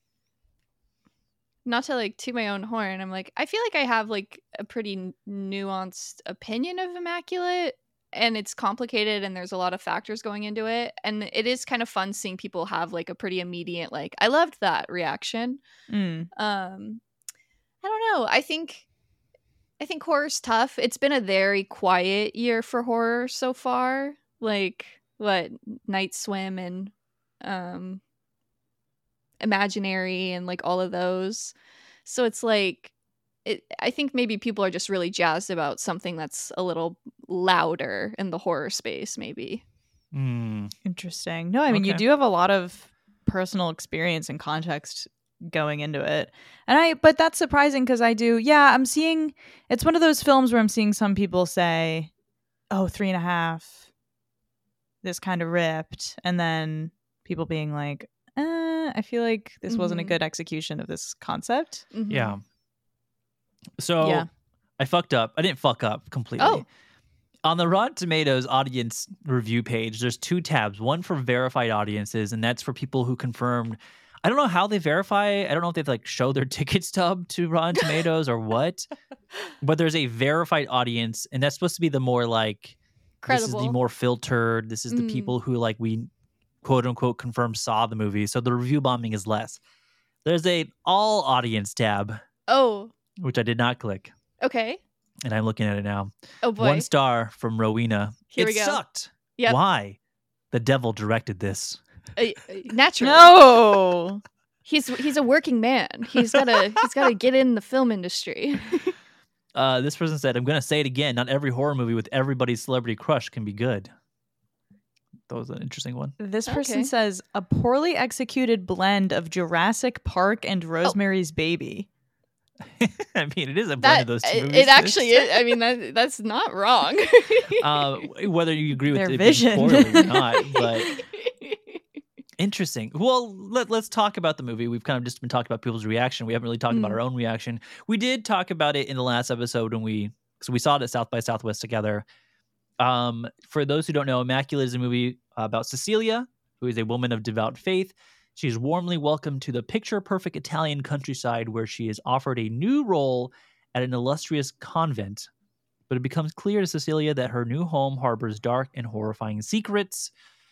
not to like toot my own horn. I'm like I feel like I have like a pretty n- nuanced opinion of Immaculate. And it's complicated and there's a lot of factors going into it. And it is kind of fun seeing people have like a pretty immediate, like, I loved that reaction. Mm. Um, I don't know. I think I think horror's tough. It's been a very quiet year for horror so far. Like what Night Swim and um imaginary and like all of those. So it's like, it, I think maybe people are just really jazzed about something that's a little louder in the horror space, maybe. Mm. Interesting. No, I mean, you Okay. do have a lot of personal experience and context going into it. And I, but that's surprising because I do, yeah, I'm seeing, it's one of those films where I'm seeing some people say, oh, three and a half, this kind of ripped. And then people being like, eh, I feel like this wasn't a Mhm. good execution of this concept. Mhm. Yeah. So Yeah. I fucked up. I didn't fuck up completely. Oh. On the Rotten Tomatoes audience review page, there's two tabs. One for verified audiences, and that's for people who confirmed. I don't know how they verify. I don't know if they like show their ticket stub to Rotten Tomatoes or what. But there's a verified audience, and that's supposed to be the more like this is Credible. the more filtered. This is the Mm. people who like we quote unquote confirmed saw the movie. So the review bombing is less. There's a all audience tab, Oh, which I did not click, okay. and I'm looking at it now. Oh boy. One star from Rowena. Here it we go. sucked. Yep. Why? The devil directed this. Uh, uh, naturally. No. He's he's a working man. He's gotta he's gotta get in the film industry. Uh, this person said, I'm going to say it again. Not every horror movie with everybody's celebrity crush can be good. That was an interesting one. This person Okay. says a poorly executed blend of Jurassic Park and Rosemary's Baby. I mean, it is a blend That of those two it, movies. it actually is. I mean that that's not wrong. uh, whether you agree with Their it being vision. poorly or not, but interesting. Well, let, let's talk about the movie. We've kind of just been talking about people's reaction. We haven't really talked about Mm. our own reaction. We did talk about it in the last episode when we, so we saw it at South by Southwest together. Um, for those who don't know, Immaculate is a movie about Cecilia, who is a woman of devout faith. She is warmly welcomed to the picture-perfect Italian countryside where she is offered a new role at an illustrious convent. But it becomes clear to Cecilia that her new home harbors dark and horrifying secrets.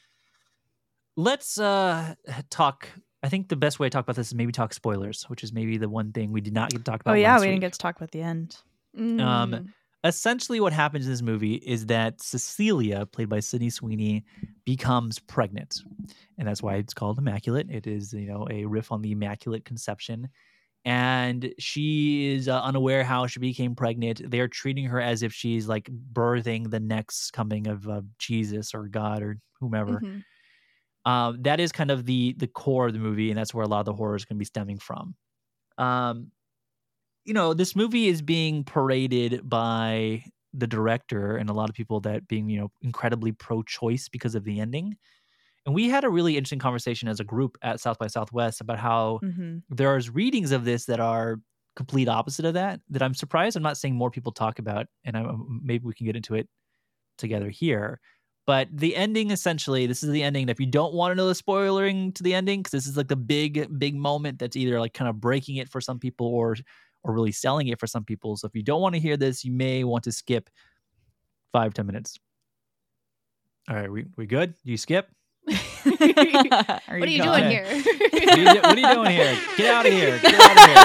Let's uh, talk. I think the best way to talk about this is maybe talk spoilers, which is maybe the one thing we did not get to talk about. Oh yeah, last we didn't week. get to talk about the end. Mm. Um, Essentially, what happens in this movie is that Cecilia, played by Sydney Sweeney, becomes pregnant, and that's why it's called Immaculate. It is, you know, a riff on the Immaculate Conception, and she is uh, unaware how she became pregnant. They're treating her as if she's like birthing the next coming of uh, Jesus or God or whomever. Mhm. Um, that is kind of the the core of the movie, and that's where a lot of the horror is going to be stemming from. Um, you know, this movie is being paraded by the director and a lot of people that being, you know, incredibly pro-choice because of the ending. And we had a really interesting conversation as a group at South by Southwest about how Mm-hmm. there's readings of this that are complete opposite of that, that I'm surprised I'm not seeing more people talk about. And I, maybe we can get into it together here. But the ending, essentially, this is the ending. If you don't want to know the spoiling to the ending, because this is like the big, big moment that's either like kind of breaking it for some people or or really selling it for some people. So if you don't want to hear this, you may want to skip five, ten minutes. All right, we we good? Do you skip? What are you gone? doing here? What are you, do- what are you doing here? Get out of here. Get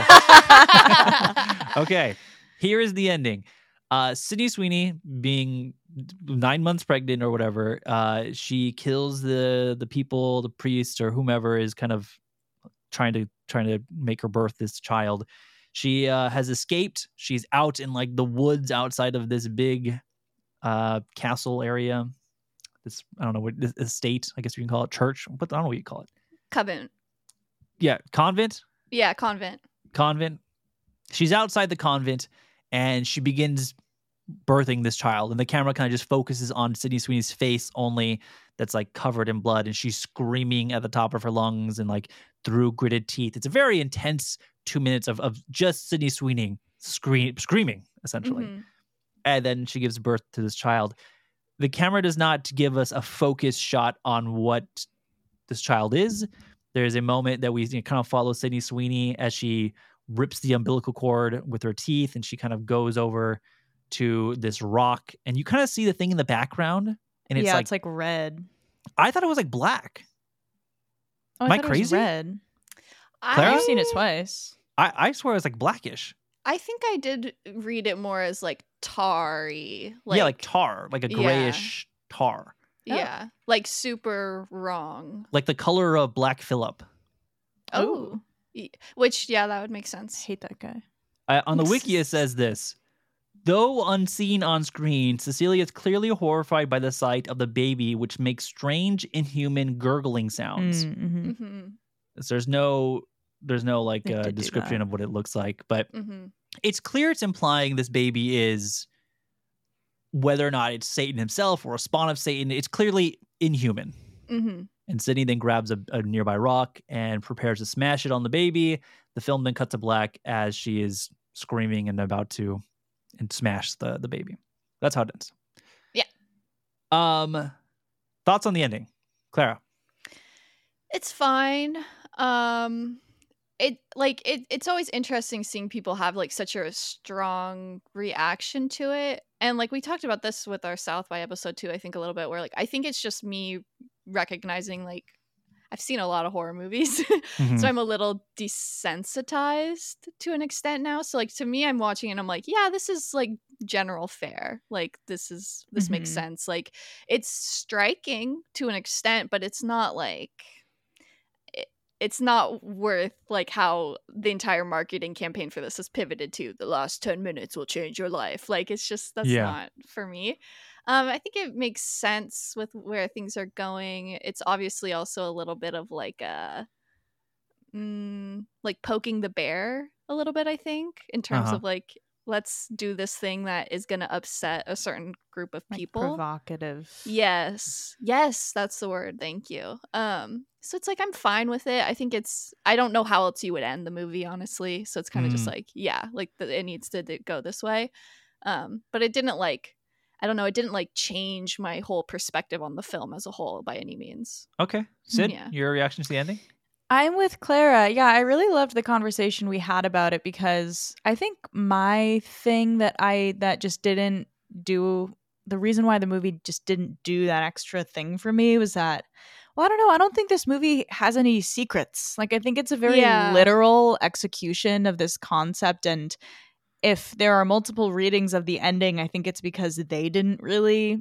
out of here. Okay, here is the ending. Uh, Sydney Sweeney, being nine months pregnant or whatever, uh, she kills the the people, the priest or whomever is kind of trying to trying to make her birth this child. She uh, has escaped. She's out in like the woods outside of this big uh, castle area. This I don't know what this estate, I guess you can call it, church, but I don't know what you call it. Convent. Yeah, convent. Yeah, convent. convent. She's outside the convent and she begins birthing this child. And the camera kind of just focuses on Sydney Sweeney's face only, that's like covered in blood. And she's screaming at the top of her lungs and like through gritted teeth. It's a very intense two minutes of, of just Sydney Sweeney scream, screaming, essentially. Mhm. And then she gives birth to this child. The camera does not give us a focus shot on what this child is. There's a moment that we you know, kind of follow Sydney Sweeney as she rips the umbilical cord with her teeth, and she kind of goes over to this rock, and you kind of see the thing in the background, and it's yeah, like, it's like red. I thought it was like black. Oh, Am I thought it was crazy? red. Clara? I've seen it twice. I, I swear it was like blackish. I think I did read it more as like tarry. Like, yeah, like tar, like a yeah. grayish tar, Yeah, like super wrong. like the color of Black Phillip. Oh. Y- Which, yeah, that would make sense. Hate that guy. Uh, on the wiki, it says this. Though unseen on screen, Cecilia is clearly horrified by the sight of the baby, which makes strange, inhuman gurgling sounds. Mm-hmm. Mm-hmm. So there's no, there's no like They uh, did do description that. of what it looks like, but Mm-hmm. it's clear it's implying this baby is, whether or not it's Satan himself or a spawn of Satan, it's clearly inhuman. Mm-hmm. And Sydney then grabs a, a nearby rock and prepares to smash it on the baby. The film then cuts to black as she is screaming and about to and smash the, the baby. That's how it ends. Yeah. Um, thoughts on the ending, Clara? It's fine. Um, it like it. It's always interesting seeing people have like such a strong reaction to it, and like we talked about this with our South by episode two, I think a little bit, where like I think it's just me recognizing like I've seen a lot of horror movies, Mhm. so I'm a little desensitized to an extent now. So like to me, I'm watching and I'm like, yeah, this is like general fare. Like this is this makes Mhm. sense. Like it's striking to an extent, but it's not like it, it's not worth like how the entire marketing campaign for this has pivoted to the last ten minutes will change your life. Like it's just that's Yeah. not for me. Um, I think it makes sense with where things are going. It's obviously also a little bit of like a, mm, like poking the bear a little bit. I think in terms Uh-huh. of like let's do this thing that is going to upset a certain group of Like people. provocative. Yes, yes, that's the word. Thank you. Um, so it's like I'm fine with it. I think it's. I don't know how else you would end the movie, honestly. So it's kind of just Mm. like, yeah, like the, it needs to d- go this way. Um, but it didn't like. I don't know. It didn't like change my whole perspective on the film as a whole by any means. Okay. Sid, Yeah. your reaction to the ending? I'm with Clara. Yeah, I really loved the conversation we had about it because I think my thing that I that just didn't do the reason why the movie just didn't do that extra thing for me was that well, I don't know. I don't think this movie has any secrets. Like I think it's a very Yeah. literal execution of this concept and if there are multiple readings of the ending, I think it's because they didn't really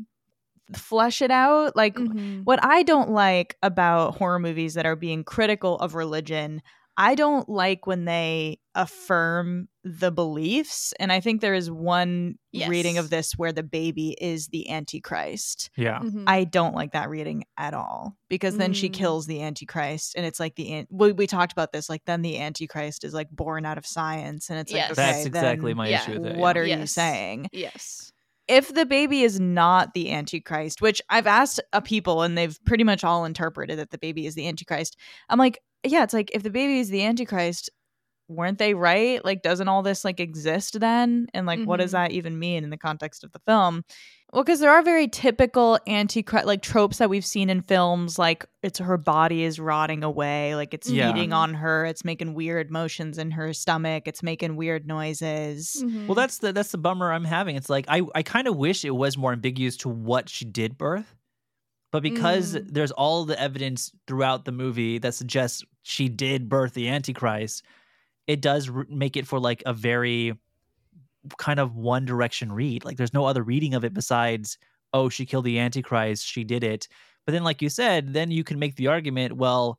flesh it out. Like Mhm. what I don't like about horror movies that are being critical of religion, I don't like when they affirm the beliefs. And I think there is one reading Yes. of this where the baby is the Antichrist. Yeah. Mhm. I don't like that reading at all because then she Mm. kills the Antichrist and it's like the an- we, we talked about this like then the Antichrist is like born out of science and it's Yes. like okay, That's exactly then my yeah. issue with it. what yeah. are you Yes. saying? Yes. If the baby is not the Antichrist, which I've asked a people and they've pretty much all interpreted that the baby is the Antichrist. I'm like, yeah, it's like if the baby is the Antichrist, weren't they right? Like, doesn't all this like exist then? And like, what does Mhm. that even mean in the context of the film? Well, because there are very typical antichrist like tropes that we've seen in films, like it's her body is rotting away, like it's Yeah. feeding on her, it's making weird motions in her stomach, it's making weird noises. Mhm. Well, that's the that's the bummer I'm having. It's like I I kind of wish it was more ambiguous to what she did birth, but because Mm. there's all the evidence throughout the movie that suggests she did birth the Antichrist, it does r- make it for like a very kind of one direction read. Like there's no other reading of it besides, oh, she killed the Antichrist, she did it. But then, like you said, then you can make the argument, well,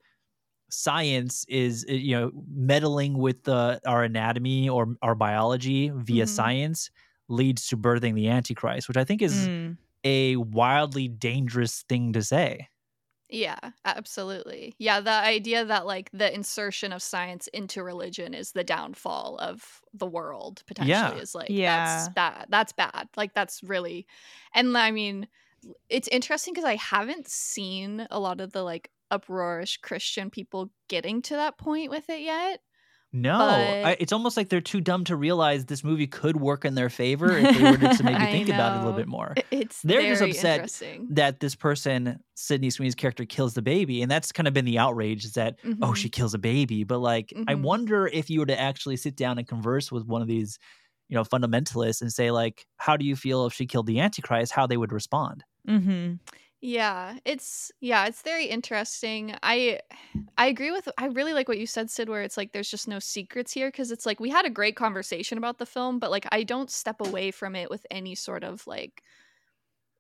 science is uh, you know meddling with the our anatomy or our biology via Mhm. science leads to birthing the Antichrist, which I think is Mm. a wildly dangerous thing to say. Yeah, absolutely. Yeah, the idea that like the insertion of science into religion is the downfall of the world potentially Yeah. is like Yeah. that's bad. That's bad. Like that's really and I mean it's interesting because I haven't seen a lot of the like uproarious Christian people getting to that point with it yet. No, But- I, it's almost like they're too dumb to realize this movie could work in their favor if they were to maybe I think about it a little know. bit more. I- It's They're just very upset interesting. That this person, Sydney Sweeney's character, kills the baby, and that's kind of been the outrage is that oh, Mhm. she kills a baby. But like, I Mhm. wonder if you were to actually sit down and converse with one of these, you know, fundamentalists and say like, how do you feel if she killed the Antichrist? How they would respond? Mm-hmm. Yeah, it's yeah, it's very interesting. I I agree with I really like what you said, Sid, where it's like there's just no secrets here because it's like we had a great conversation about the film, but like I don't step away from it with any sort of like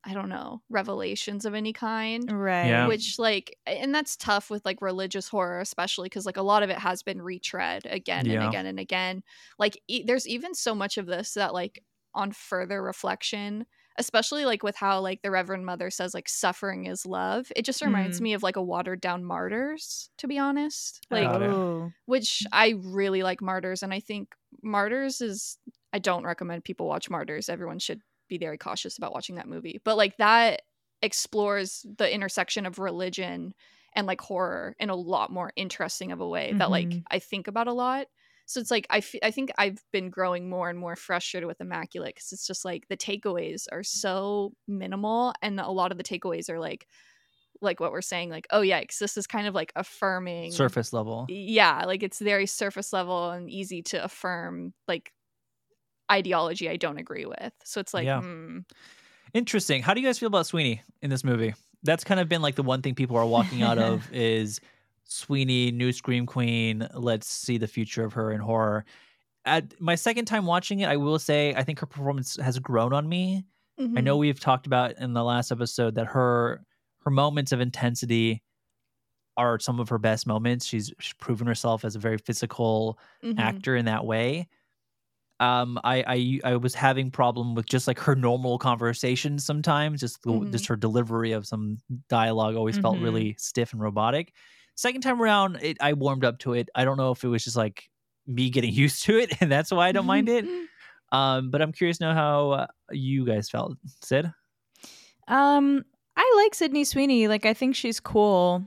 I don't know, revelations of any kind. Right. Yeah. Which like, and that's tough with like religious horror, especially because like a lot of it has been retread again Yeah. and again and again. Like e- there's even so much of this that like on further reflection, especially like with how like the Reverend Mother says like suffering is love, it just reminds Mm. me of like a watered down Martyrs, to be honest. Like Got it. Oh. which I really like Martyrs, and I think Martyrs is, I don't recommend people watch Martyrs. Everyone should be very cautious about watching that movie. But like that explores the intersection of religion and like horror in a lot more interesting of a way that like Mhm. I think about a lot. So it's like I, f- I think I've been growing more and more frustrated with Immaculate because it's just like the takeaways are so minimal, and a lot of the takeaways are like like what we're saying, like, oh yikes, this is kind of like affirming Surface level. yeah, like it's very surface level and easy to affirm like ideology I don't agree with. So it's like, Yeah. hmm. Interesting. How do you guys feel about Sweeney in this movie? That's kind of been like the one thing people are walking out of is Sweeney, new Scream Queen. Let's see the future of her in horror. At my second time watching it, I will say I think her performance has grown on me. I know we've talked about in the last episode that her her moments of intensity are some of her best moments. She's, she's proven herself as a very physical Mhm. actor in that way. Um, I, I I was having problem with just like her normal conversations sometimes. Just the, Mhm. just her delivery of some dialogue always felt Mhm. really stiff and robotic. Second time around, it, I warmed up to it. I don't know if it was just like me getting used to it, and that's why I don't mind it. Um, but I'm curious now how uh, you guys felt, Sid. Um, I like Sydney Sweeney. Like, I think she's cool.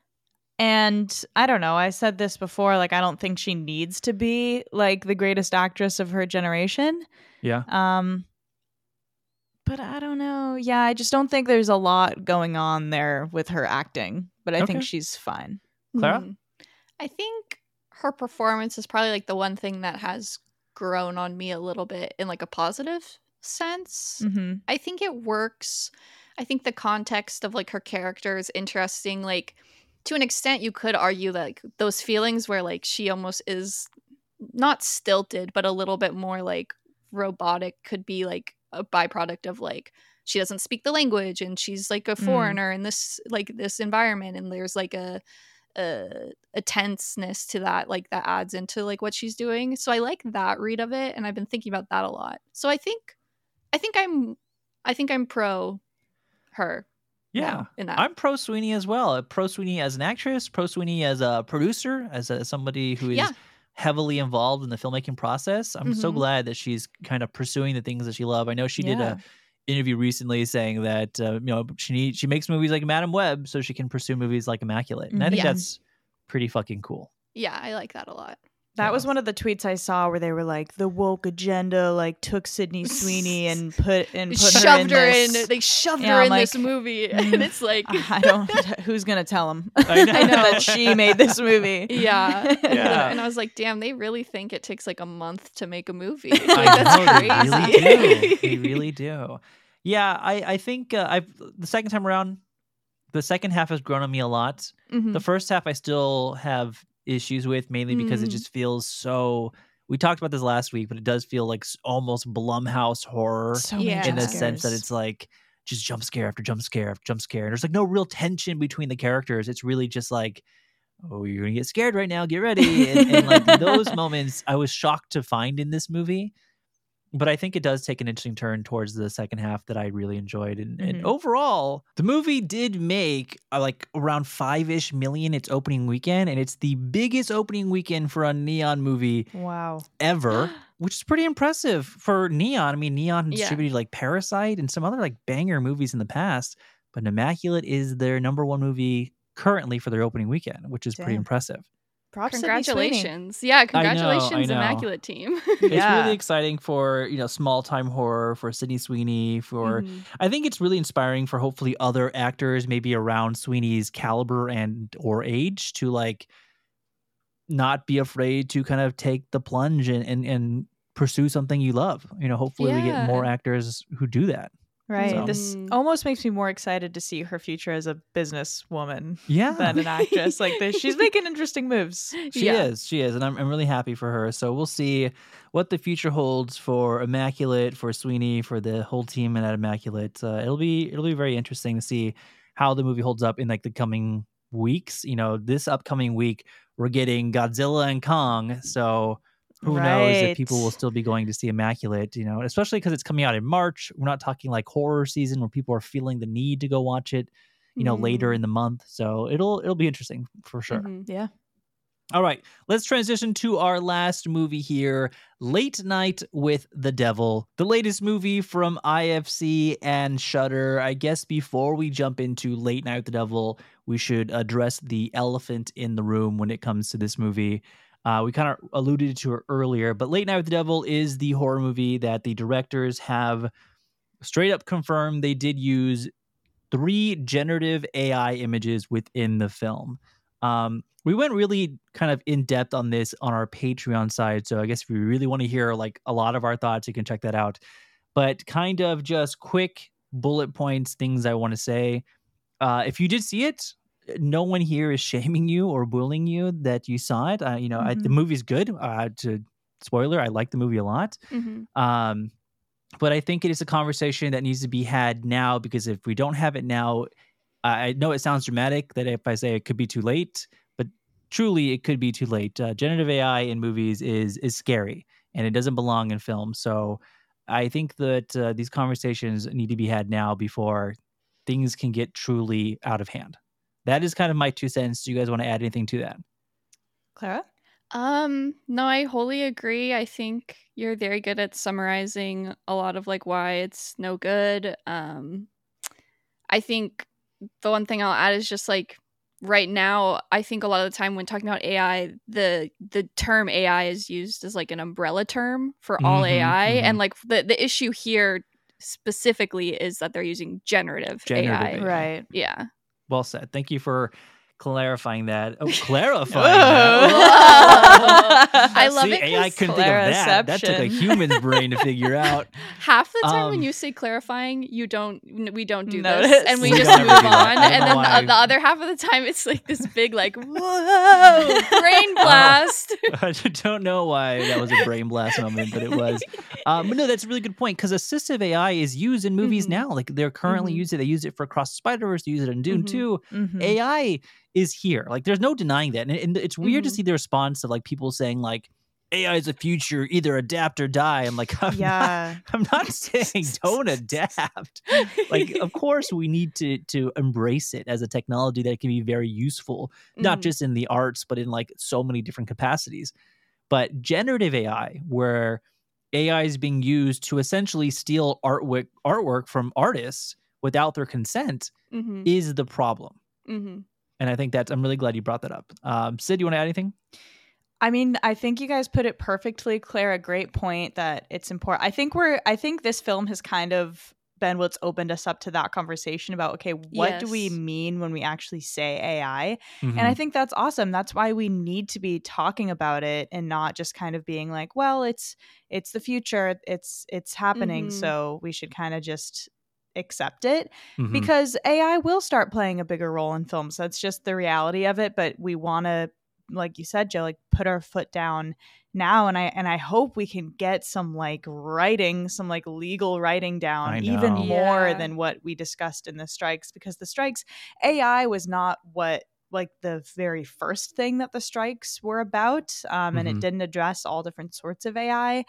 And I don't know. I said this before. Like, I don't think she needs to be like the greatest actress of her generation. Yeah. Um, but I don't know. Yeah, I just don't think there's a lot going on there with her acting. But I Okay. think she's fine. Clara? Mhm. I think her performance is probably like the one thing that has grown on me a little bit in like a positive sense. Mm-hmm. I think it works. I think the context of like her character is interesting. Like to an extent, you could argue that like those feelings where like she almost is not stilted, but a little bit more like robotic could be like a byproduct of like she doesn't speak the language and she's like a Mm. foreigner in this like this environment, and there's like a a, a tenseness to that like that adds into like what she's doing. So I like that read of it, and I've been thinking about that a lot. So I think I think I'm I think I'm pro her. Yeah. now in that. I'm pro Sweeney as well. Pro Sweeney as an actress, pro Sweeney as a producer, as a, somebody who is Yeah. heavily involved in the filmmaking process. I'm so Mhm. glad that she's kind of pursuing the things that she loves. I know she did Yeah. a interview recently saying that uh, you know she need, she makes movies like Madam Web so she can pursue movies like Immaculate, and I think Yeah. that's pretty fucking cool. Yeah, I like that a lot. That was Yeah. one of the tweets I saw where they were like, the woke agenda like took Sydney Sweeney and put and put shoved her in. in, this. they shoved Yeah, her I'm in this like, movie, mm, and it's like I don't. Who's gonna tell him? I know. that she made this movie. yeah. Yeah. And I was like, damn, they really think it takes like a month to make a movie. Like, I that's know, crazy. They really do. They really do. Yeah, I I think uh, I've the second time around, the second half has grown on me a lot. Mhm. The first half I still have issues with, mainly because it Mm. just feels so. We talked about this last week, but it does feel like s- almost Blumhouse horror So many Yeah. in the jump sense that scares. it's like just jump scare after jump scare after jump scare. And there's like no real tension between the characters. It's really just like, oh, you're gonna get scared right now. Get ready. And, and like those moments, I was shocked to find in this movie. But I think it does take an interesting turn towards the second half that I really enjoyed. And, and Mhm. overall, the movie did make uh, like around five-ish million its opening weekend. And it's the biggest opening weekend for a Neon movie Wow. ever, which is pretty impressive for Neon. I mean, Neon Yeah. distributed like Parasite and some other like banger movies in the past. But Immaculate is their number one movie currently for their opening weekend, which is pretty Damn. impressive. Props Sydney Sweeney. Congratulations. Yeah, I know, congratulations, I know. Immaculate team. It's Yeah. really exciting for, you know, small time horror, for Sydney Sweeney, for Mhm. I think it's really inspiring for hopefully other actors maybe around Sweeney's caliber and or age to like not be afraid to kind of take the plunge and and, and pursue something you love. You know, hopefully we get more Yeah. actors who do that. Right. So- This Mm. almost makes me more excited to see her future as a businesswoman Yeah. than an actress. Like this, she's making interesting moves. She Yeah. is, she is, and I'm, I'm really happy for her. So we'll see what the future holds for Immaculate, for Sweeney, for the whole team at Immaculate. Uh, it'll be it'll be very interesting to see how the movie holds up in like the coming weeks. You know, this upcoming week we're getting Godzilla and Kong, so who knows if people will Right. still be going to see Immaculate? You know, especially because it's coming out in March. We're not talking like horror season where people are feeling the need to go watch it. You know, later Mm. in the month. So it'll it'll be interesting for sure. Mhm. Yeah. All right, let's transition to our last movie here, Late Night with the Devil, the latest movie from I F C and Shudder. I guess before we jump into Late Night with the Devil, we should address the elephant in the room when it comes to this movie. Uh, we kind of alluded to it earlier, but Late Night with the Devil is the horror movie that the directors have straight up confirmed they did use three generative A I images within the film. Um, we went really kind of in depth on this on our Patreon side. So I guess if you really want to hear like a lot of our thoughts, you can check that out. But kind of just quick bullet points, things I want to say. Uh, if you did see it, no one here is shaming you or bullying you that you saw it. Uh, you know, I, the Mhm. movie's good. Uh, to spoiler, I like the movie a lot. Mhm. Um, but I think it is a conversation that needs to be had now, because if we don't have it now, I I know it sounds dramatic that if I say it could be too late, but truly it could be too late. Uh, generative A I in movies is is scary, and it doesn't belong in film. So I think that uh, these conversations need to be had now before things can get truly out of hand. That is kind of my two cents. Do you guys want to add anything to that? Clara? Um, no, I wholly agree. I think you're very good at summarizing a lot of like why it's no good. Um, I think the one thing I'll add is just like right now, I think a lot of the time when talking about A I, the the term A I is used as like an umbrella term for all Mhm, A I, mhm. and like the the issue here specifically is that they're using generative, Generative A I. A I. Right. Yeah. Well said. Thank you for clarifying that. Oh, clarifying Whoa. that. I love See, it A I 'cause couldn't think of that. That took a Claraception. human's brain to figure out. Half the time Um, when you say clarifying, you don't, n- we don't do Notice. this, and we, We just don't move ever do that. on. I don't And know then why. the, the other half of the time, it's like this big, like, whoa, brain blast. I don't know why that was a brain blast moment, but it was. Um, but no, that's a really good point, because assistive A I is used in movies Mhm. now. Like they're currently Mhm. using it. They use it for Across the Spider-Verse. They use it in Dune Mhm. too. Mhm. A I is here. Like there's no denying that. And, and it's weird to Mhm. see the response of like people saying like A I is the future, either adapt or die. I'm like, I'm not, Yeah. I'm not saying don't adapt. Like, of course, we need to to embrace it as a technology that can be very useful, not Mhm. just in the arts, but in like so many different capacities. But generative A I, where A I is being used to essentially steal artwork artwork from artists without their consent, Mhm. is the problem. Mhm. And I think that's, I'm really glad you brought that up. Um, Sid, you want to add anything? I mean, I think you guys put it perfectly, Claire. A great point that it's important. I think we're, I think this film has kind of been what's opened us up to that conversation about, okay, what do we Yes. mean when we actually say A I? And Mhm. I think that's awesome. That's why we need to be talking about it and not just kind of being like, well, it's, it's the future. It's, it's happening. Mhm. So we should kind of just accept it. Mhm. Because A I will start playing a bigger role in films. That's just the reality of it. But we want to, like you said, Joe, like put our foot down now. And I and I hope we can get some like writing, some like legal writing I down, know. even more Yeah. than what we discussed in the strikes. Because the strikes, A I was not what like the very first thing that the strikes were about, um, and Mhm. it didn't address all different sorts of A I.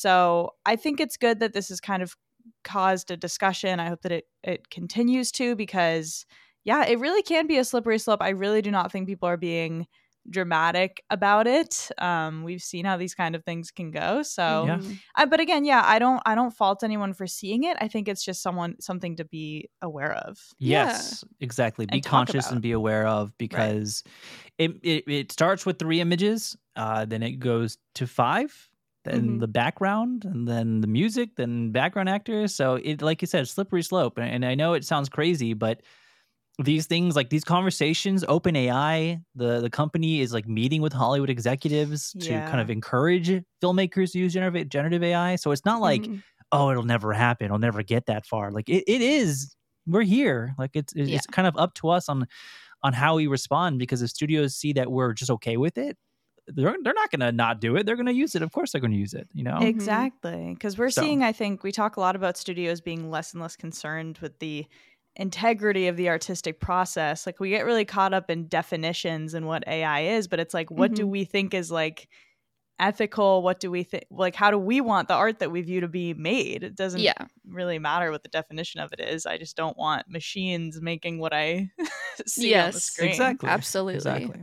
So I think it's good that this has kind of caused a discussion. I hope that it it continues to, because yeah, it really can be a slippery slope. I really do not think people are being dramatic about it. Um, we've seen how these kind of things can go. So, Yeah. Mhm. I, but again, yeah, I don't I don't fault anyone for seeing it. I think it's just someone something to be aware of. Yeah. Yes, exactly. Be And talk conscious about. and be aware of, because it, it it starts with three images, uh, then it goes to five, then Mhm. the background, and then the music, then background actors. So it, like you said, slippery slope. And, and I know it sounds crazy, but these things, like these conversations, OpenAI, the the company is like meeting with Hollywood executives to kind Yeah. of encourage filmmakers to use generative generative A I. So it's not like Mhm. oh, it'll never happen. It'll never get that far. Like it, it is. We're here. Like it's it's Yeah. kind of up to us on on how we respond, because if studios see that we're just okay with it, they're they're not going to not do it. They're going to use it. Of course they're going to use it, you know? Exactly. Because we're So- seeing, I think, we talk a lot about studios being less and less concerned with the integrity of the artistic process. Like, we get really caught up in definitions and what A I is, but it's like, what do Mhm. we think is like ethical? What do we think? Like, how do we want the art that we view to be made? It doesn't Yeah. really matter what the definition of it is. I just don't want machines making what I see on the Yes, screen. Exactly. Absolutely. Exactly.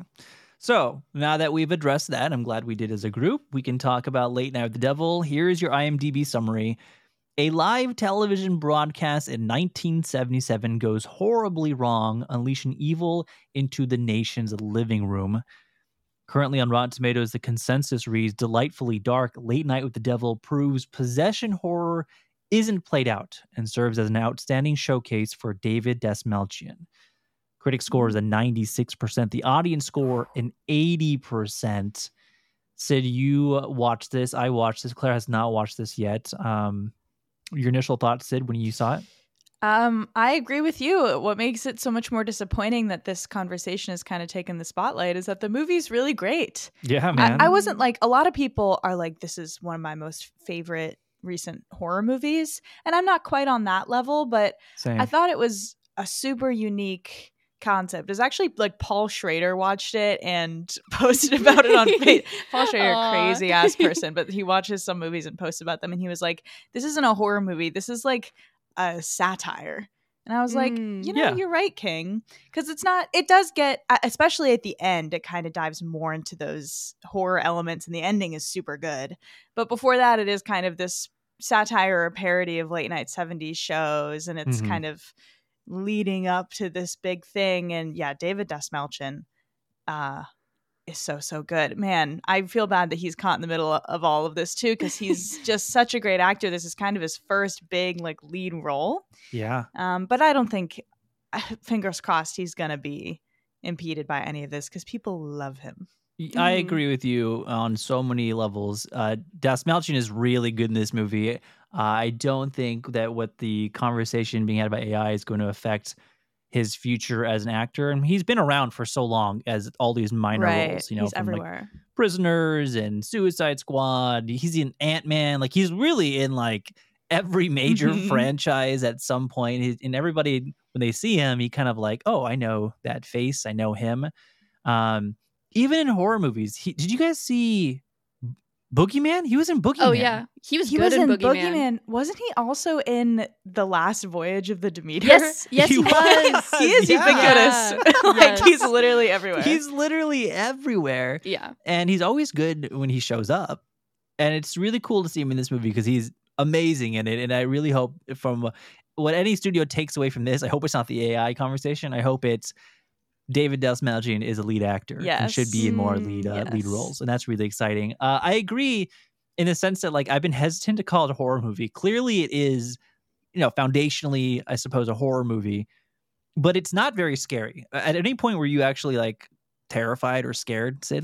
So now that we've addressed that, I'm glad we did as a group. We can talk about Late Night with the Devil. Here's your IMDb summary. A live television broadcast in nineteen seventy-seven goes horribly wrong, unleashing evil into the nation's living room. Currently on Rotten Tomatoes, the consensus reads, delightfully dark, Late Night with the Devil proves possession horror isn't played out and serves as an outstanding showcase for David Dastmalchian. Critic score is a ninety-six percent. The audience score an eighty percent. Sid, you watched this. I watched this. Claire has not watched this yet. Um, your initial thoughts, Sid, when you saw it? Um, I agree with you. What makes it so much more disappointing that this conversation has kind of taken the spotlight is that the movie's really great. Yeah, I, man. I wasn't like, a lot of people are like, this is one of my most favorite recent horror movies. And I'm not quite on that level, but Same. I thought it was a super unique concept. It was actually like Paul Schrader watched it and posted about it on Facebook. Paul Schrader, Aw. crazy ass person, but he watches some movies and posts about them. And he was like, this isn't a horror movie. This is like a satire. And I was like, Mm. you know, Yeah. you're right, King. Because it's not, it does get, especially at the end, it kind of dives more into those horror elements and the ending is super good. But before that, it is kind of this satire or parody of late night seventies shows. And it's Mhm. kind of leading up to this big thing. And yeah, David Dastmalchian uh, is so, so good. Man, I feel bad that he's caught in the middle of all of this too, because he's just such a great actor. This is kind of his first big like lead role. Yeah. Um, but I don't think, fingers crossed, he's going to be impeded by any of this because people love him. I Mhm. agree with you on so many levels. Uh, Dastmalchian is really good in this movie. Uh, I don't think that what the conversation being had about A I is going to affect his future as an actor. And he's been around for so long as all these minor roles, you know, he's from like everywhere. Prisoners and Suicide Squad. He's in Ant-Man. Like he's really in like every major Mhm. franchise at some point. He, and everybody, when they see him, he kind of like, oh, I know that face. I know him. Um, even in horror movies, he, did you guys see Boogeyman? He was in Boogeyman. Oh yeah, he was He good was in in Boogeyman. Boogeyman. Wasn't he also in The Last Voyage of the Demeter? Yes, yes, He he, was. was. he is Yeah. ubiquitous. like Yes. he's literally everywhere. He's literally everywhere. Yeah, And he's always good when he shows up. And it's really cool to see him in this movie because he's amazing in it. And I really hope from what any studio takes away from this, I hope it's not the A I conversation. I hope it's David Dastmalchian is a lead actor and Yes. should be in more Mm, lead uh, lead yes. roles. And that's really exciting. Uh, I agree in the sense that like I've been hesitant to call it a horror movie. Clearly it is, you know, foundationally, I suppose, a horror movie, but it's not very scary. At any point were you actually like terrified or scared, Sid?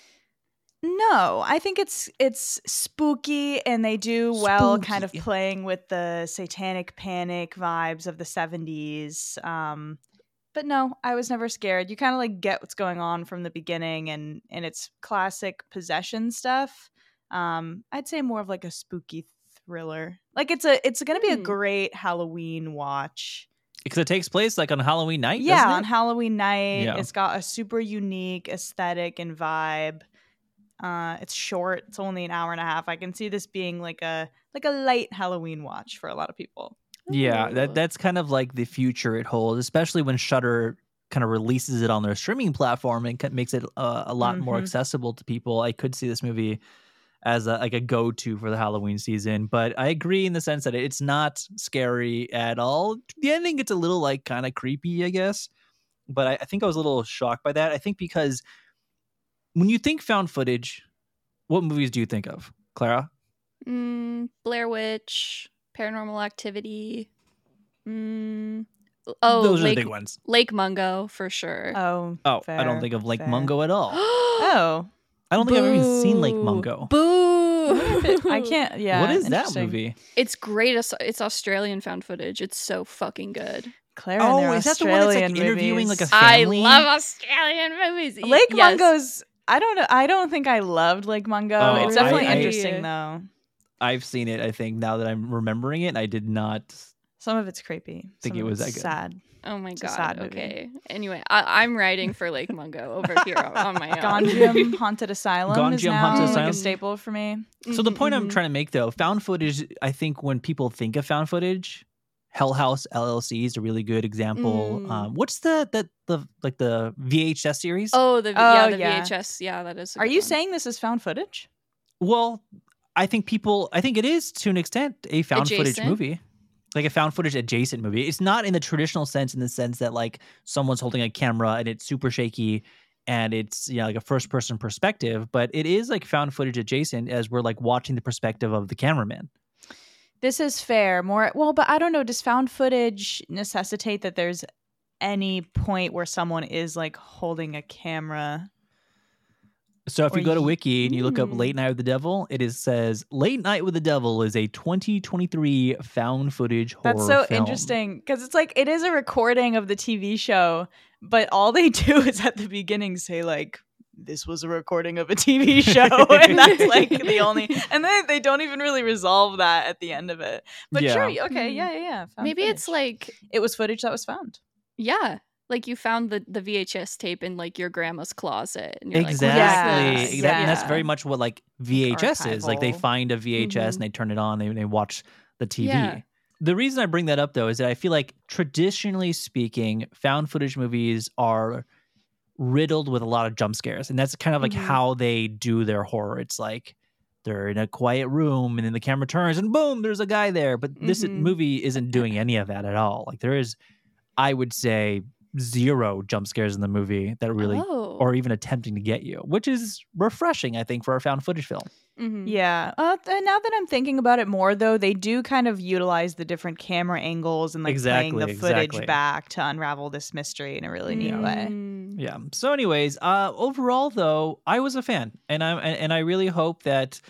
No, I think it's it's spooky and they do well kind of Spooky. playing with the satanic panic vibes of the seventies. Um but no, I was never scared. You kind of like get what's going on from the beginning and and it's classic possession stuff. Um I'd say more of like a spooky thriller. Like it's a it's going to be a Hmm. great Halloween watch. Because it takes place like on Halloween night. Yeah, doesn't on it? Halloween night. Yeah. It's got a super unique aesthetic and vibe. Uh, it's short. It's only an hour and a half. I can see this being like a like a light Halloween watch for a lot of people. Yeah, Ooh. that that's kind of like the future it holds, especially when Shudder kind of releases it on their streaming platform and ca- makes it uh, a lot more Mhm. accessible to people. I could see this movie as a, like a go-to for the Halloween season, but I agree in the sense that it's not scary at all. The ending gets a little like kind of creepy, I guess, but I, I think I was a little shocked by that. I think because when you think found footage, what movies do you think of, Clara? mm, Blair Witch, Paranormal Activity. Mm, oh, Those are Lake, the big ones. Lake Mungo for sure. Oh, Oh, I don't fair, think of Lake fair. Mungo at all. Oh, I don't think I've ever even seen Lake Boo. Mungo. Boo! Ooh. I can't. Yeah. what is that interesting. movie? It's great. It's, it's Australian found footage. It's so fucking good. Claire and Oh, their is that the one that's like Australian interviewing movies. like a I family? love Australian movies. Y- Lake yes. Mungo's. I don't know. I don't think I loved Lake Mungo. Oh, it's definitely I- I- interesting though. I've seen it. I think now that I'm remembering it, I did not. Some of it's creepy. Think Some it of was it's that good. sad. Oh my It's a god. sad movie. Okay. Anyway, I, I'm writing for Lake Mungo over here on on my own. Gonjiam Haunted Asylum is Gonjiam now Haunted like Asylum. a staple for me. So the point Mhm, I'm mhm. trying to make though, found footage, I think when people think of found footage, Hell House L L C is a really good example. Mm. Um, what's the, the the like the V H S series? Oh, the Oh, yeah, the yeah. V H S. Yeah, that is. a Are good you one. saying this is found footage? Well, I think people, I think it is to an extent a found footage Adjacent? movie, like a found footage adjacent movie. It's not in the traditional sense, in the sense that like someone's holding a camera and it's super shaky and it's, you know, like a first person perspective, but it is like found footage adjacent as we're like watching the perspective of the cameraman. This is fair. More well, but I don't know. Does found footage necessitate that there's any point where someone is like holding a camera? So if Or you go to ye- Wiki and you look up Mm. Late Night with the Devil, it is says Late Night with the Devil is a twenty twenty-three found footage horror That's so film. interesting because it's like it is a recording of the T V show, but all they do is at the beginning say like, "This was a recording of a T V show," and that's like the only. And then they don't even really resolve that at the end of it. But Yeah. sure, okay, Mm. yeah, yeah, yeah. found Maybe it's footage. like it was footage that was found. yeah, like you found the the V H S tape in like your grandma's closet. And you're like, Exactly. "What is Yes, this?" That- and that's yeah. very much what like V H S is. Like they archival. find a V H S Mhm. and they turn it on, they, they watch the T V. Yeah. The reason I bring that up though is that I feel like traditionally speaking, found footage movies are riddled with a lot of jump scares. And that's kind of like Mhm. how they do their horror. It's like they're in a quiet room and then the camera turns and boom, there's a guy there. But this Mhm. movie isn't doing any of that at all. Like there is, I would say, zero jump scares in the movie that really Oh. or even attempting to get you, which is refreshing, I think, for a found footage film. Mhm. Yeah. Uh, th- now that I'm thinking about it more, though, they do kind of utilize the different camera angles and like playing Exactly, the footage exactly. back to unravel this mystery in a really neat way. Mm. Yeah. So, anyways, uh, overall, though, I was a fan, and I and, and I really hope that,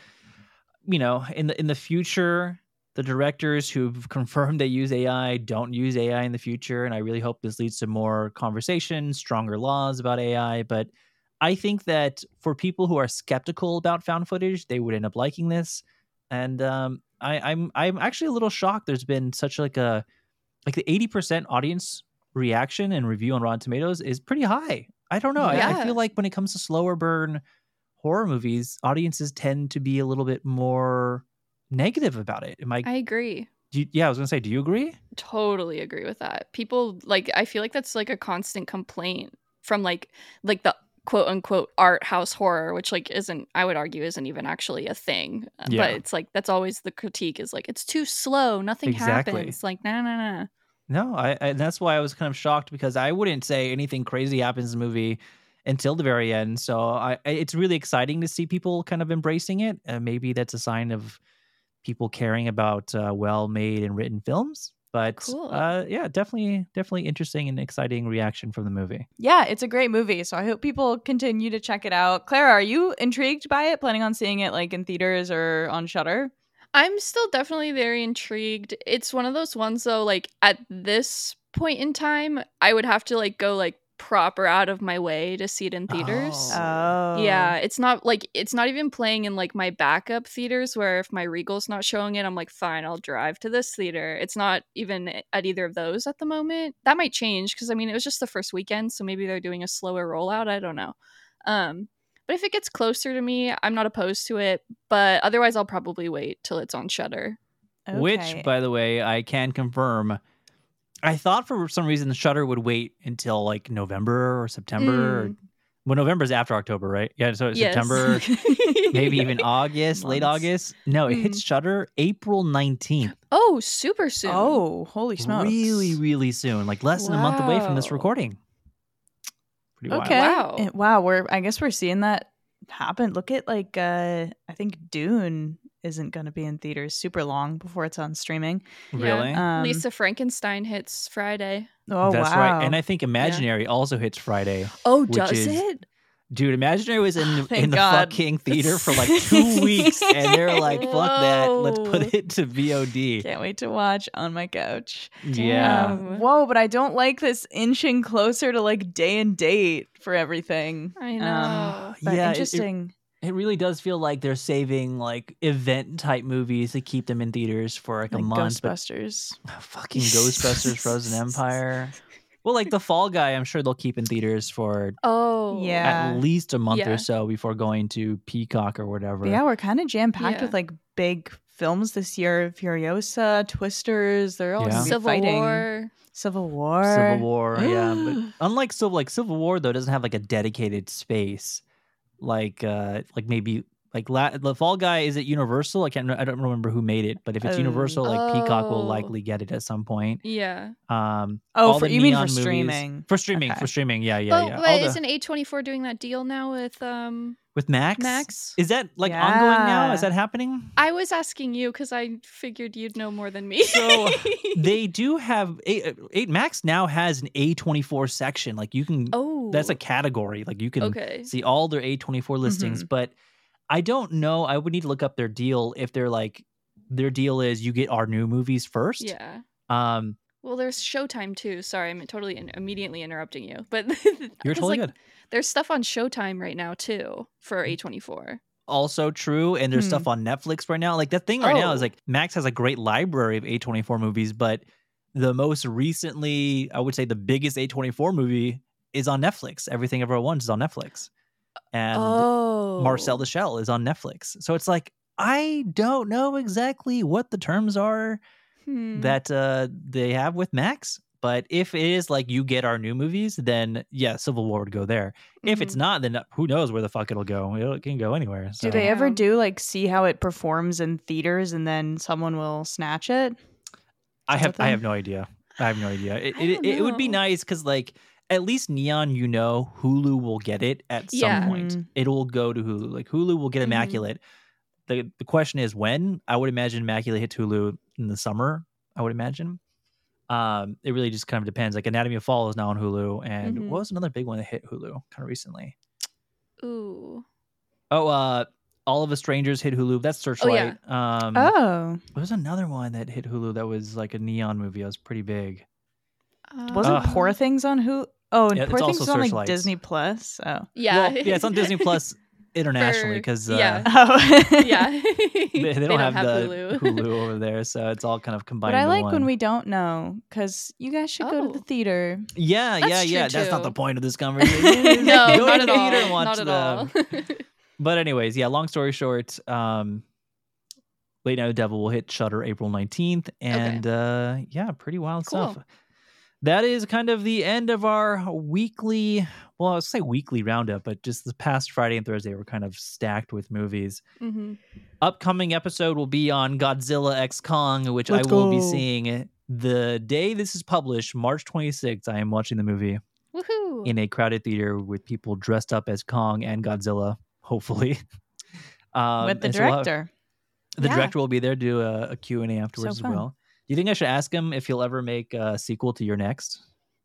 you know, in the in the future, the directors who've confirmed they use A I don't use A I in the future, and I really hope this leads to more conversation, stronger laws about A I. But I think that for people who are skeptical about found footage, they would end up liking this. And um, I, I'm I'm actually a little shocked. There's been such like a like the eighty percent audience reaction and review on Rotten Tomatoes is pretty high. I don't know. I, I Yeah. feel like when it comes to slower burn horror movies, audiences tend to be a little bit more negative about it. Am I? I agree. do you, yeah, I was gonna say. Do you agree? Totally agree with that. People like I feel like that's like a constant complaint from like like the quote unquote art house horror, which like isn't I would argue isn't even actually a thing. Uh, Yeah. But it's like that's always the critique is like it's too slow, nothing Exactly. happens. Like no no no. No, I, I and that's why I was kind of shocked because I wouldn't say anything crazy happens in the movie until the very end. So I, I- it's really exciting to see people kind of embracing it. And maybe that's a sign of people caring about uh, well-made and written films. But Cool. uh, yeah, definitely, definitely interesting and exciting reaction from the movie. Yeah, it's a great movie. So I hope people continue to check it out. Clara, are you intrigued by it? Planning on seeing it like in theaters or on Shudder? I'm still definitely very intrigued. It's one of those ones though, like at this point in time, I would have to like go like proper out of my way to see it in theaters. Oh. Oh. Yeah, it's not like it's not even playing in like my backup theaters where if my Regal's not showing it, I'm like, fine, I'll drive to this theater. It's not even at either of those at the moment. That might change because I mean it was just the first weekend, so maybe they're doing a slower rollout. I don't know. Um, but if it gets closer to me, I'm not opposed to it. But otherwise, I'll probably wait till it's on Shudder. Which, Okay. by the way, I can confirm. I thought for some reason Shudder would wait until like November or September. Or, Mm. well, November's after October, right? Yeah, so Yes. September, maybe even August, late Months. August. No, it hits Shudder April nineteenth. Oh, super soon. Oh, holy smokes. Really, really soon. Like less than a month away from this Wow. recording. Pretty wild. Okay. Wow. Eh, Wow. We're I guess we're seeing that happen. Look at like uh I think Dune isn't gonna be in theaters super long before it's on streaming. Yeah. Really? Um, Lisa Frankenstein hits Friday. Oh That's wow. right. And I think Imaginary also hits Friday. Oh, Which does is- it? Dude, imagine I was in Thank in the God. fucking theater for like two weeks, and they're like, "Fuck that, let's Whoa. put it to V O D." Can't wait to watch on my couch. Yeah, Um, whoa, but I don't like this inching closer to like day and date for everything. I know. Um, but Yeah, it- it- interesting. it really does feel like they're saving like event type movies to keep them in theaters for like, like a month. But Ghostbusters. fucking Ghostbusters, Frozen Empire. Well, like the Fall Guy, I'm sure they'll keep in theaters for Oh. Yeah. at least a month Yeah. or so before going to Peacock or whatever. But yeah, we're kind of jam packed Yeah. with like big films this year. Furiosa, Twisters. They're all Yeah. gonna be Civil fighting. War. Civil War. Civil War, yeah. But unlike Civil, like Civil War, though, doesn't have like a dedicated space. Like, uh, like maybe like La- the Fall Guy is it Universal? I can't. I don't remember who made it, but if it's Oh. Universal, like Peacock will Oh. likely get it at some point. Yeah. Um, Oh, all for- the you mean for Neon movies- streaming. For streaming, Okay. for streaming. Yeah, yeah, but yeah. but All the- isn't A twenty-four doing that deal now with um with Max. Max? Is that like ongoing now? Is Yeah. that happening? I was asking you because I figured you'd know more than me. So they do have eight, eight Max now has an A twenty-four section. Like you can oh, that's a category. Like you can okay. see all their A twenty-four listings, but I don't know. I would need to look up their deal if they're like their deal is you get our new movies first. Yeah. Um Well, there's Showtime too. Sorry, I'm totally in- immediately interrupting you, but you're it's totally like, good. There's stuff on Showtime right now too for A twenty-four. Also true, and there's Hmm. stuff on Netflix right now. Like the thing right now is Oh. like Max has a great library of A twenty-four movies, but the most recently, I would say the biggest A twenty-four movie is on Netflix. Everything Everywhere at Once is on Netflix. And oh, Marcel the Shell is on Netflix. So it's like I don't know exactly what the terms are Hmm. that uh, they have with Max. But if it is like you get our new movies, then yeah, Civil War would go there. If it's Mhm. not, then who knows where the fuck it'll go? It can go anywhere. So. Do they ever Yeah. do like see how it performs in theaters and then someone will snatch it? I have I something? have no idea. I have no idea. It I it, don't it would be know. nice because like at least Neon, you know, Hulu will get it at some Yeah. point. Mhm. It will go to Hulu. Like Hulu will get Mhm. Immaculate. The the question is when. I would imagine Immaculate hits Hulu in the summer. I would imagine. Um, it really just kind of depends. Like Anatomy of Fall is now on Hulu, and Mhm. what was another big one that hit Hulu kind of recently? Ooh. Oh, uh, All of Us Strangers hit Hulu. That's Searchlight. Um, Oh, there was another one that hit Hulu that was like a neon movie. That was pretty big. wasn't Ugh. Poor Things on who? Oh, and Yeah, it's Poor Things also was on like Searchlights. Disney Plus. Oh, Yeah. Well, yeah, it's on Disney Plus internationally For- because uh, yeah. oh, yeah. they, they don't have, the Hulu. over there, so it's all kind of combined. But I into like one. when we don't know because you guys should go to the Oh. theater. Yeah, That's yeah, true, yeah. That's not too. the point of this conversation. no, Go not to at the all. theater and watch Not at them. all. But anyways, yeah. Long story short, um, Late Night with the Devil will hit Shudder April nineteenth, and uh, yeah, pretty wild Cool. stuff. That is kind of the end of our weekly. Well, I was say weekly roundup, but just this past Friday and Thursday were kind of stacked with movies. hmm Upcoming episode will be on Godzilla X Kong, which Let's I will be go. seeing the day this is published, March twenty-sixth. I am watching the movie Woohoo. in a crowded theater with people dressed up as Kong and Godzilla, hopefully. Um, With the and so we'll have- director. the Yeah. director will be there to do a, a Q and A afterwards as fun. well. Do you think I should ask him if he'll ever make a sequel to Your Next?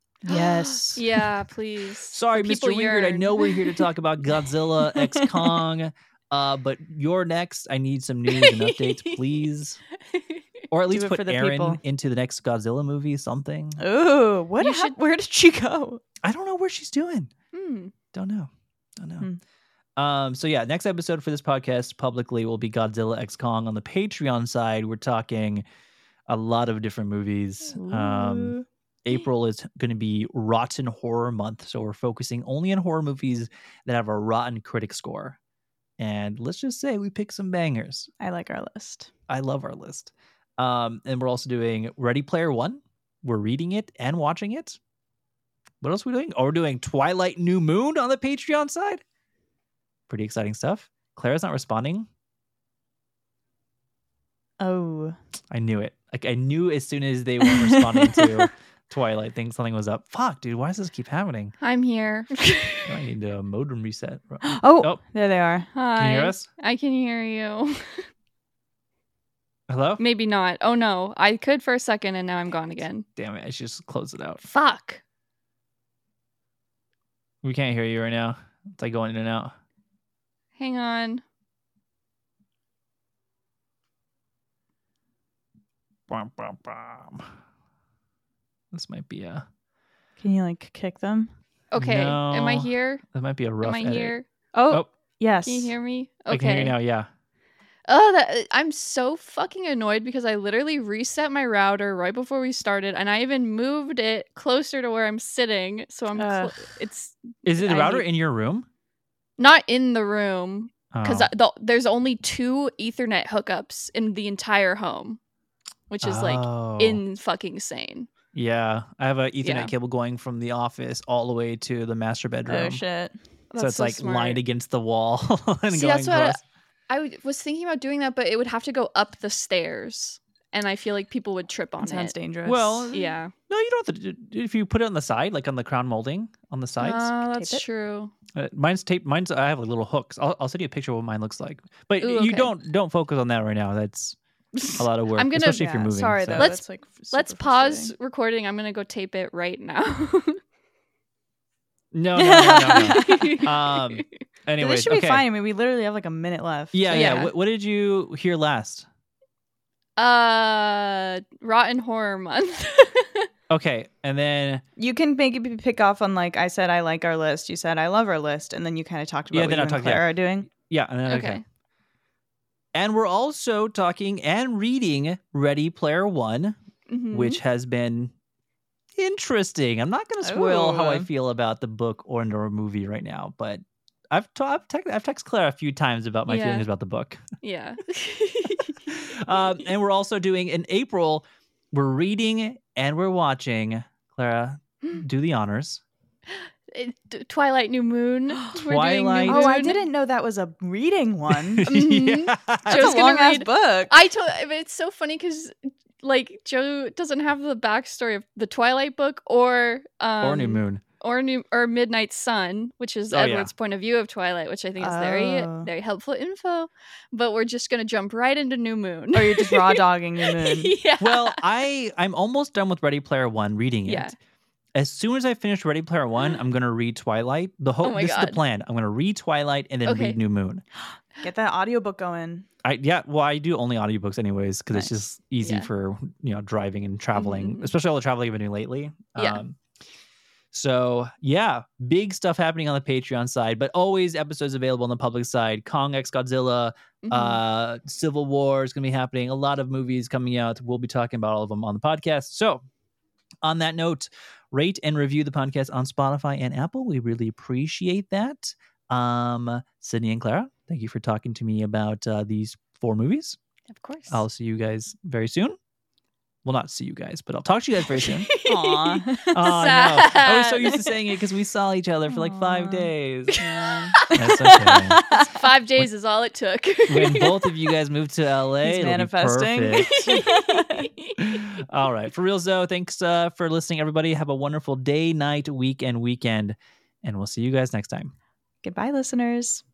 Yes. yeah, please. Sorry, The Mister people Wingard. I yearn. know we're here to talk about Godzilla X Kong, uh, but Your Next, I need some news and updates, please. Or at least it put for the Aaron people. into the next Godzilla movie, something. Ooh, what? You hap- should- Where did she go? I don't know where she's doing. Hmm. Don't know. Don't know. Hmm. Um, so yeah, next episode for this podcast publicly will be Godzilla X Kong. On the Patreon side, we're talking a lot of different movies. Um, Ooh. April is going to be Rotten Horror Month, so we're focusing only on horror movies that have a rotten critic score. And let's just say we picked some bangers. I like our list. I love our list. Um, and we're also doing Ready Player One. We're reading it and watching it. What else are we doing? Oh, we're doing Twilight New Moon on the Patreon side. Pretty exciting stuff. Clara's not responding. Oh, I knew it. Like I knew as soon as they weren't responding to Twilight, thing something was up. Fuck, dude, why does this keep happening? I'm here. I need a modem reset. oh, Oh. there they are. Hi. Can you hear us? I can hear you. Hello? Maybe not. Oh no. I could for a second and now I'm gone again. Damn it, I should just close it out. Fuck. We can't hear you right now. It's like going in and out. Hang on. Bum, bum, bum. This might be a. Can you like kick them? Okay. Am I No. here? That might be a rough. Am I edit. here? Oh, Oh, yes. Can you hear me? I can hear you Okay. now. Yeah. Oh, that I'm so fucking annoyed because I literally reset my router right before we started, and I even moved it closer to where I'm sitting. So I'm. Cl- Ugh. it's Is it the I router hate- in your room? not in the room because Oh. the, there's only two Ethernet hookups in the entire home, which is like Oh. in fucking insane. Yeah, I have a Ethernet Yeah. cable going from the office all the way to the master bedroom. Oh shit. so That's it's like smart. lined against the wall and See, going that's what I- across. I w- was thinking about doing that, but it would have to go up the stairs, and I feel like people would trip on That sounds it. dangerous. Well, Yeah. no, you don't have to. do- If you put it on the side, like on the crown molding on the sides, Oh, that's Tape it. true. uh, mine's taped. Mine's I have like little hooks. I'll, I'll send you a picture of what mine looks like. But Ooh, you okay. don't don't focus on that right now. That's a lot of work, I'm gonna- especially if you're Yeah, moving. Sorry so. though. Let's- that's, like, f- Let's super pause frustrating. recording. I'm gonna go tape it right now. No, no, no, no. no. um. But Anyways, this should be okay. fine. I mean, we literally have like a minute left. Yeah, So, yeah. Yeah. What, what did you hear last? uh, Rotten Horror Month. Okay, and then You can maybe pick off on like I said I like our list. You said I love our list, and then you kind of talked about Yeah, what then you I and talked- Claire yeah. are doing. yeah, and then, okay. Okay. And we're also talking and reading Ready Player One, Mhm. which has been interesting. I'm not going to spoil how I Ooh. feel about the book or the movie right now, but I've ta- I've, te- I've texted Claire a few times about my Yeah. feelings about the book. Yeah. um, and we're also doing in April. We're reading and we're watching. Clara, do the honors. It- D- Twilight New Moon. We're doing New Twilight. Oh, I Moon. didn't know that was a reading one. Mhm. Yeah. That's Joe's a gonna long ass read- book. I told. It's so funny because like Joe doesn't have the backstory of the Twilight book or um, or New Moon. or new or Midnight Sun, which is Oh, yeah. Edward's point of view of Twilight, which I think is very Oh. very helpful info. But we're just gonna jump right into New Moon. Or you're just raw dogging the moon. yeah. Well, I I'm almost done with Ready Player One reading it. Yeah. As soon as I finish Ready Player One, I'm gonna read Twilight. The whole Oh my this is the God. plan. I'm gonna read Twilight and then Okay. read New Moon. Get that audiobook going. I yeah, well I do only audiobooks anyways because Nice. it's just easy Yeah. for you know driving and traveling, Mhm. especially all the traveling I've been doing lately. Yeah. Um, so yeah, big stuff happening on the Patreon side, but always episodes available on the public side. Kong X Godzilla, Mhm. uh, Civil War is gonna be happening. A lot of movies coming out. We'll be talking about all of them on the podcast. So on that note, rate and review the podcast on Spotify and Apple. We really appreciate that. Um, Sydney and Clara, thank you for talking to me about uh, these four movies. of course. I'll see you guys very soon. Well, not see you guys, but I'll talk to you guys very soon. Aw. Oh, no. I was so Sad. used to saying it because we saw each other for like five Aw. days. Yeah. That's okay. Five days is all it took. When both of you guys move to L A, He's it'll be manifesting. perfect. All right. For real, though, thanks uh, for listening, everybody. Have a wonderful day, night, week, and weekend. And we'll see you guys next time. Goodbye, listeners.